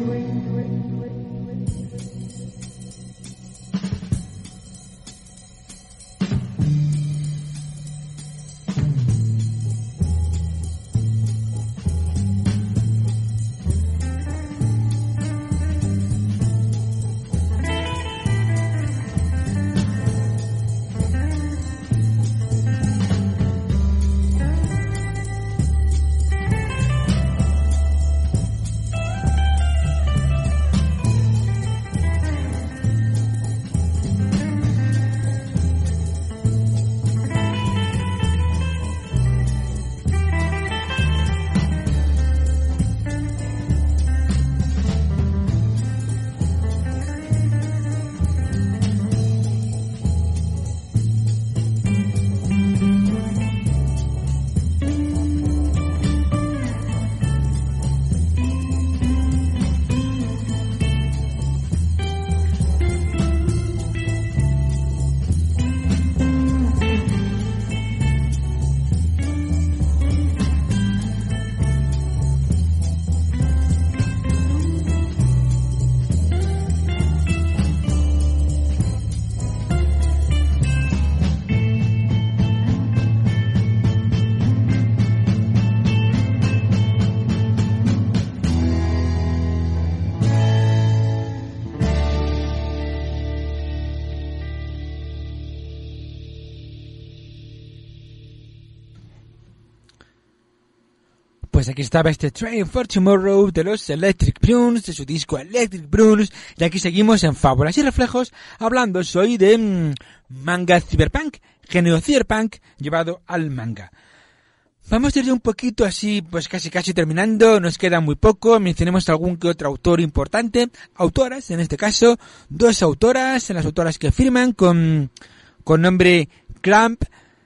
Pues aquí estaba este Train for Tomorrow de los Electric Prunes, de su disco Electric Prunes, y aquí seguimos en Fábulas y Reflejos, hablando hoy de mmm, manga cyberpunk, género cyberpunk llevado al manga. Vamos a ir un poquito así, pues casi casi terminando, nos queda muy poco, mencionemos algún que otro autor importante, autoras, en este caso, dos autoras, las autoras que firman con, con nombre Clamp,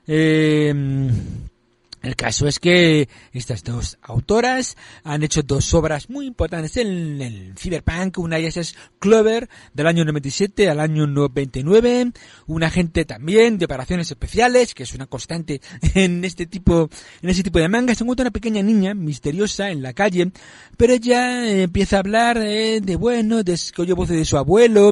eh... El caso es que estas dos autoras han hecho dos obras muy importantes en el cyberpunk. Una de ellas es Clover, del año noventa y siete al año noventa y nueve. Un agente también de operaciones especiales, que es una constante en este tipo, en este tipo de mangas. Se encuentra una pequeña niña misteriosa en la calle, pero ella empieza a hablar eh, de bueno, de que oye voces de su abuelo,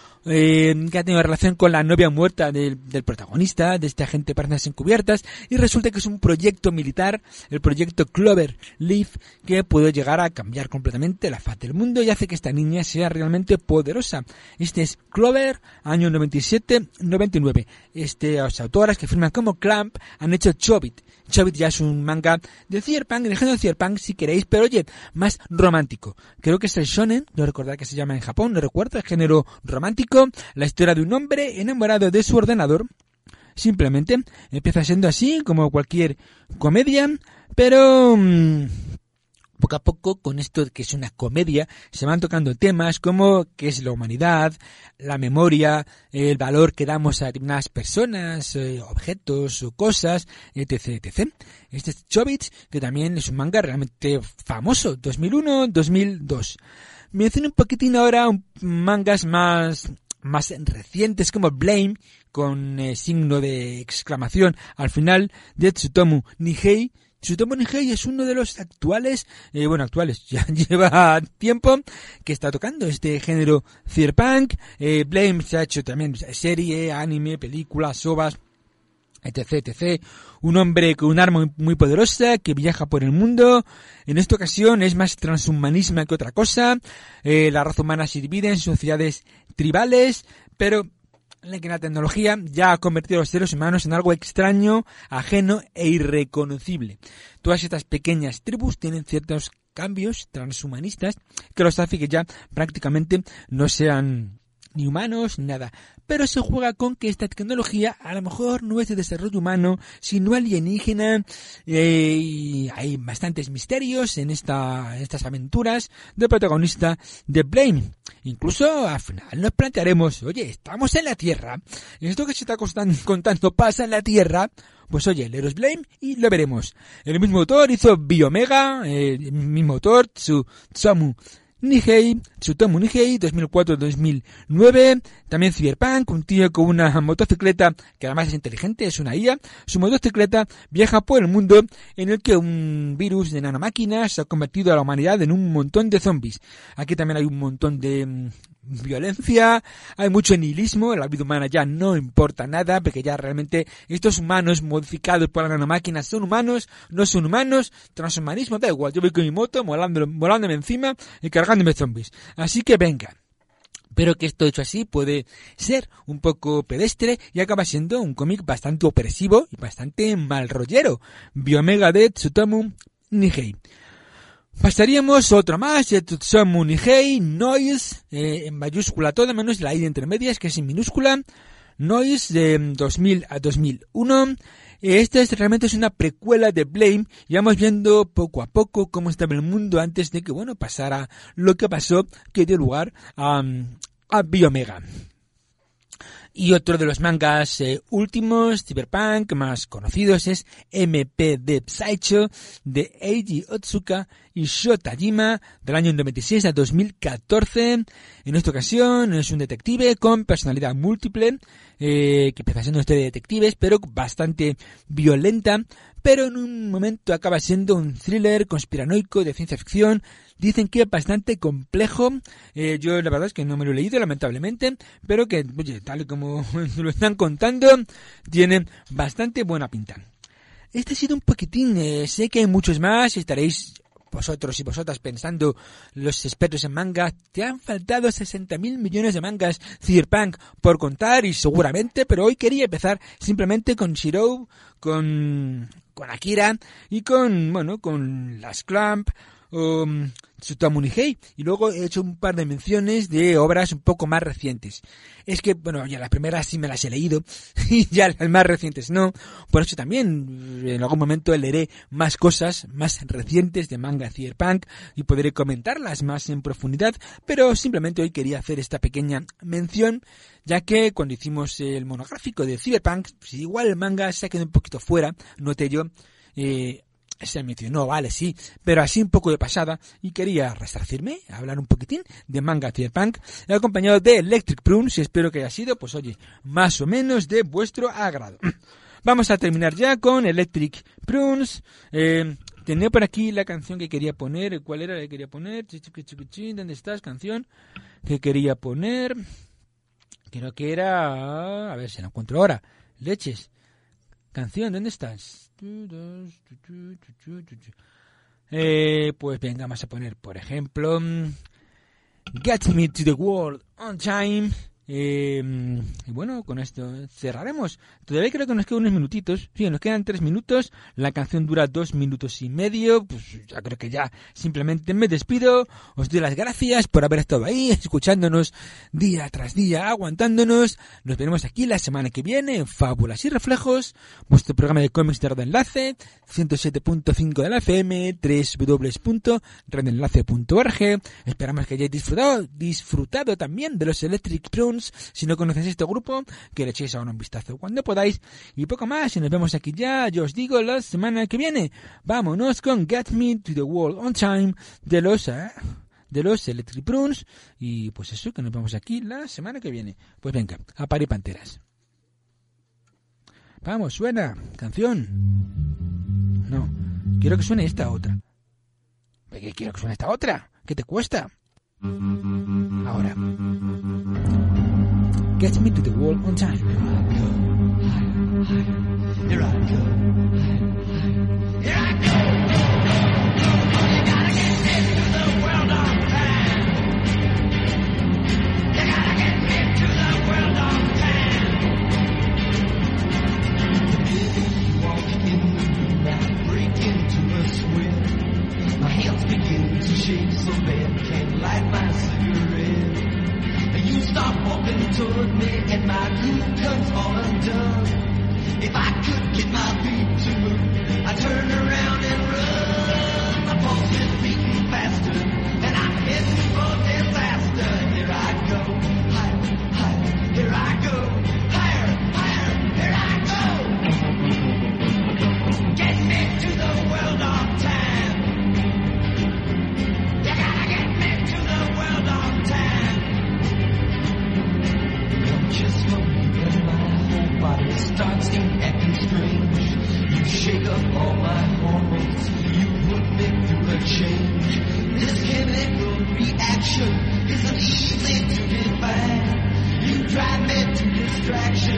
Eh, que ha tenido relación con la novia muerta del, del protagonista, de este agente de Páginas Encubiertas, y resulta que es un proyecto militar, el proyecto Clover Leaf, que puede llegar a cambiar completamente la faz del mundo y hace que esta niña sea realmente poderosa. Este es Clover, año noventa y siete noventa y nueve. Estas autoras que firman como Clamp han hecho Chobit. Chobit ya es un manga de cyberpunk, de género cyberpunk si queréis, pero oye, más romántico. Creo que es el shonen, no recordar que se llama en Japón, no recuerdo, el género romántico, la historia de un hombre enamorado de su ordenador. Simplemente empieza siendo así, como cualquier comedia, pero mmm, poco a poco, con esto que es una comedia, se van tocando temas como qué es la humanidad, la memoria, el valor que damos a determinadas personas, eh, objetos o cosas, etc, etcétera. Este es Chobit, que también es un manga realmente famoso, dos mil uno dos mil dos. Menciono un poquitín ahora un, mangas más, más recientes como Blame, con eh, signo de exclamación al final, de Tsutomu Nihei. Tsutomu Nihei es uno de los actuales, eh, bueno, actuales, ya lleva tiempo que está tocando este género cyberpunk. Eh, Blame se ha hecho también serie, anime, películas, ovas, etc, etcétera. Un hombre con un arma muy, muy poderosa que viaja por el mundo. En esta ocasión es más transhumanismo que otra cosa. Eh, la raza humana se divide en sociedades tribales, pero en que la tecnología ya ha convertido a los seres humanos en algo extraño, ajeno e irreconocible. Todas estas pequeñas tribus tienen ciertos cambios transhumanistas que los hace que ya prácticamente no sean ni humanos ni nada. Pero se juega con que esta tecnología a lo mejor no es de desarrollo humano, sino alienígena, eh, y hay bastantes misterios en, esta, en estas aventuras del protagonista de Blame. Incluso al final nos plantearemos, oye, estamos en la Tierra, esto que se está contando pasa en la Tierra. Pues oye, leeros Blame y lo veremos. El mismo autor hizo Biomega, eh, el mismo autor, Tsutomu Nihei, Tsutomu Nihei, dos mil cuatro a dos mil nueve, también Cyberpunk, un tío con una motocicleta que además es inteligente, es una I A, su motocicleta viaja por el mundo en el que un virus de nanomáquinas ha convertido a la humanidad en un montón de zombies. Aquí también hay un montón de mmm, violencia, hay mucho nihilismo, la vida humana ya no importa nada, porque ya realmente estos humanos modificados por las nanomáquinas son humanos, no son humanos, transhumanismo, da igual, yo voy con mi moto volándome, volándome encima y cargándome zombies. Así que venga. Pero que esto hecho así puede ser un poco pedestre y acaba siendo un cómic bastante opresivo y bastante malrollero. Biomega de Tsutomu Nihei. Pasaríamos otro más, Tsutomu Nihei, Noise, eh, en mayúscula todo menos la I de entre medias, que es en minúscula. Noise de dos mil a dos mil uno. Esta es, realmente es una precuela de Blame, y vamos viendo poco a poco cómo estaba el mundo antes de que, bueno, pasara lo que pasó, que dio lugar a, a Biomega. Y otro de los mangas eh, últimos, cyberpunk, más conocidos es M P de Psycho, de Eiji Otsuka y Shotajima, del año noventa y seis a dos mil catorce. En esta ocasión es un detective con personalidad múltiple, eh, que empieza siendo este de detectives, pero bastante violenta, pero en un momento acaba siendo un thriller conspiranoico de ciencia ficción. Dicen que es bastante complejo, eh, yo la verdad es que no me lo he leído lamentablemente, pero que, oye, tal y como lo están contando, tiene bastante buena pinta. Este ha sido un poquitín, eh, sé que hay muchos más y estaréis vosotros y vosotras pensando, los expertos en manga, te han faltado sesenta mil millones de mangas Cyberpunk por contar y seguramente, pero hoy quería empezar simplemente con Shirou, con, con Akira y con, bueno, con las Clamp, Um, Tsutomu Nihei, y luego he hecho un par de menciones de obras un poco más recientes. Es que, bueno, ya las primeras sí me las he leído y ya las más recientes no, por eso también en algún momento leeré más cosas más recientes de manga Cyberpunk y podré comentarlas más en profundidad, pero simplemente hoy quería hacer esta pequeña mención, ya que cuando hicimos el monográfico de Cyberpunk, pues igual el manga se ha quedado un poquito fuera, noté yo, eh, se mencionó, vale, sí, pero así un poco de pasada, y quería resarcirme, hablar un poquitín de manga Cyberpunk, acompañado de Electric Prunes, y espero que haya sido, pues oye, más o menos de vuestro agrado. Vamos a terminar ya con Electric Prunes. Eh, tenía por aquí la canción que quería poner, ¿cuál era la que quería poner? ¿Dónde estás, canción? Que quería poner, creo que era, a ver si la encuentro ahora, leches. Canción, ¿dónde estás? Eh, pues venga, vamos a poner, por ejemplo, Get Me to the World on Time. Eh, y bueno, con esto cerraremos. Todavía creo que nos quedan unos minutitos. Sí, nos quedan tres minutos. La canción dura dos minutos y medio. Pues ya creo que ya simplemente me despido. Os doy las gracias por haber estado ahí, escuchándonos día tras día, aguantándonos. Nos veremos aquí la semana que viene en Fábulas y Reflejos, vuestro programa de cómics de Red Enlace, ciento siete punto cinco de la F M, doble u doble u doble u punto red enlace punto org. Esperamos que hayáis disfrutado, disfrutado también de los Electric Prunes. Si no conocéis este grupo, que le echéis ahora un vistazo cuando podáis. Y poco más, y nos vemos aquí ya, yo os digo, la semana que viene. Vámonos con Get Me to the World on Time de los, eh, de los Electric Prunes. Y pues eso, que nos vemos aquí la semana que viene. Pues venga, a parir panteras. Vamos, suena, canción. No, quiero que suene esta otra. ¿Qué quiero que suene esta otra? ¿Qué te cuesta? Ahora. Get me to the world on time. Here I go, here I go, here I go. You gotta get me to the world on time. You gotta get me to the world on time. Walk in the room, I break into a sweat. My hands begin to shake so bad, can't light my cigarette. You start walking toward me and my groove comes all undone. If I could get my feet to move, I'd turn around and run. My pulse is beating faster and I'm heading for disaster. Here I go, higher, higher, here I go, higher, higher, here I go. Get me to the world on time. You gotta get me to the world on time. Just for me when my whole body starts acting strange. You shake up all my hormones, you put me through a change. This chemical reaction isn't easy to define. You drive me to distraction.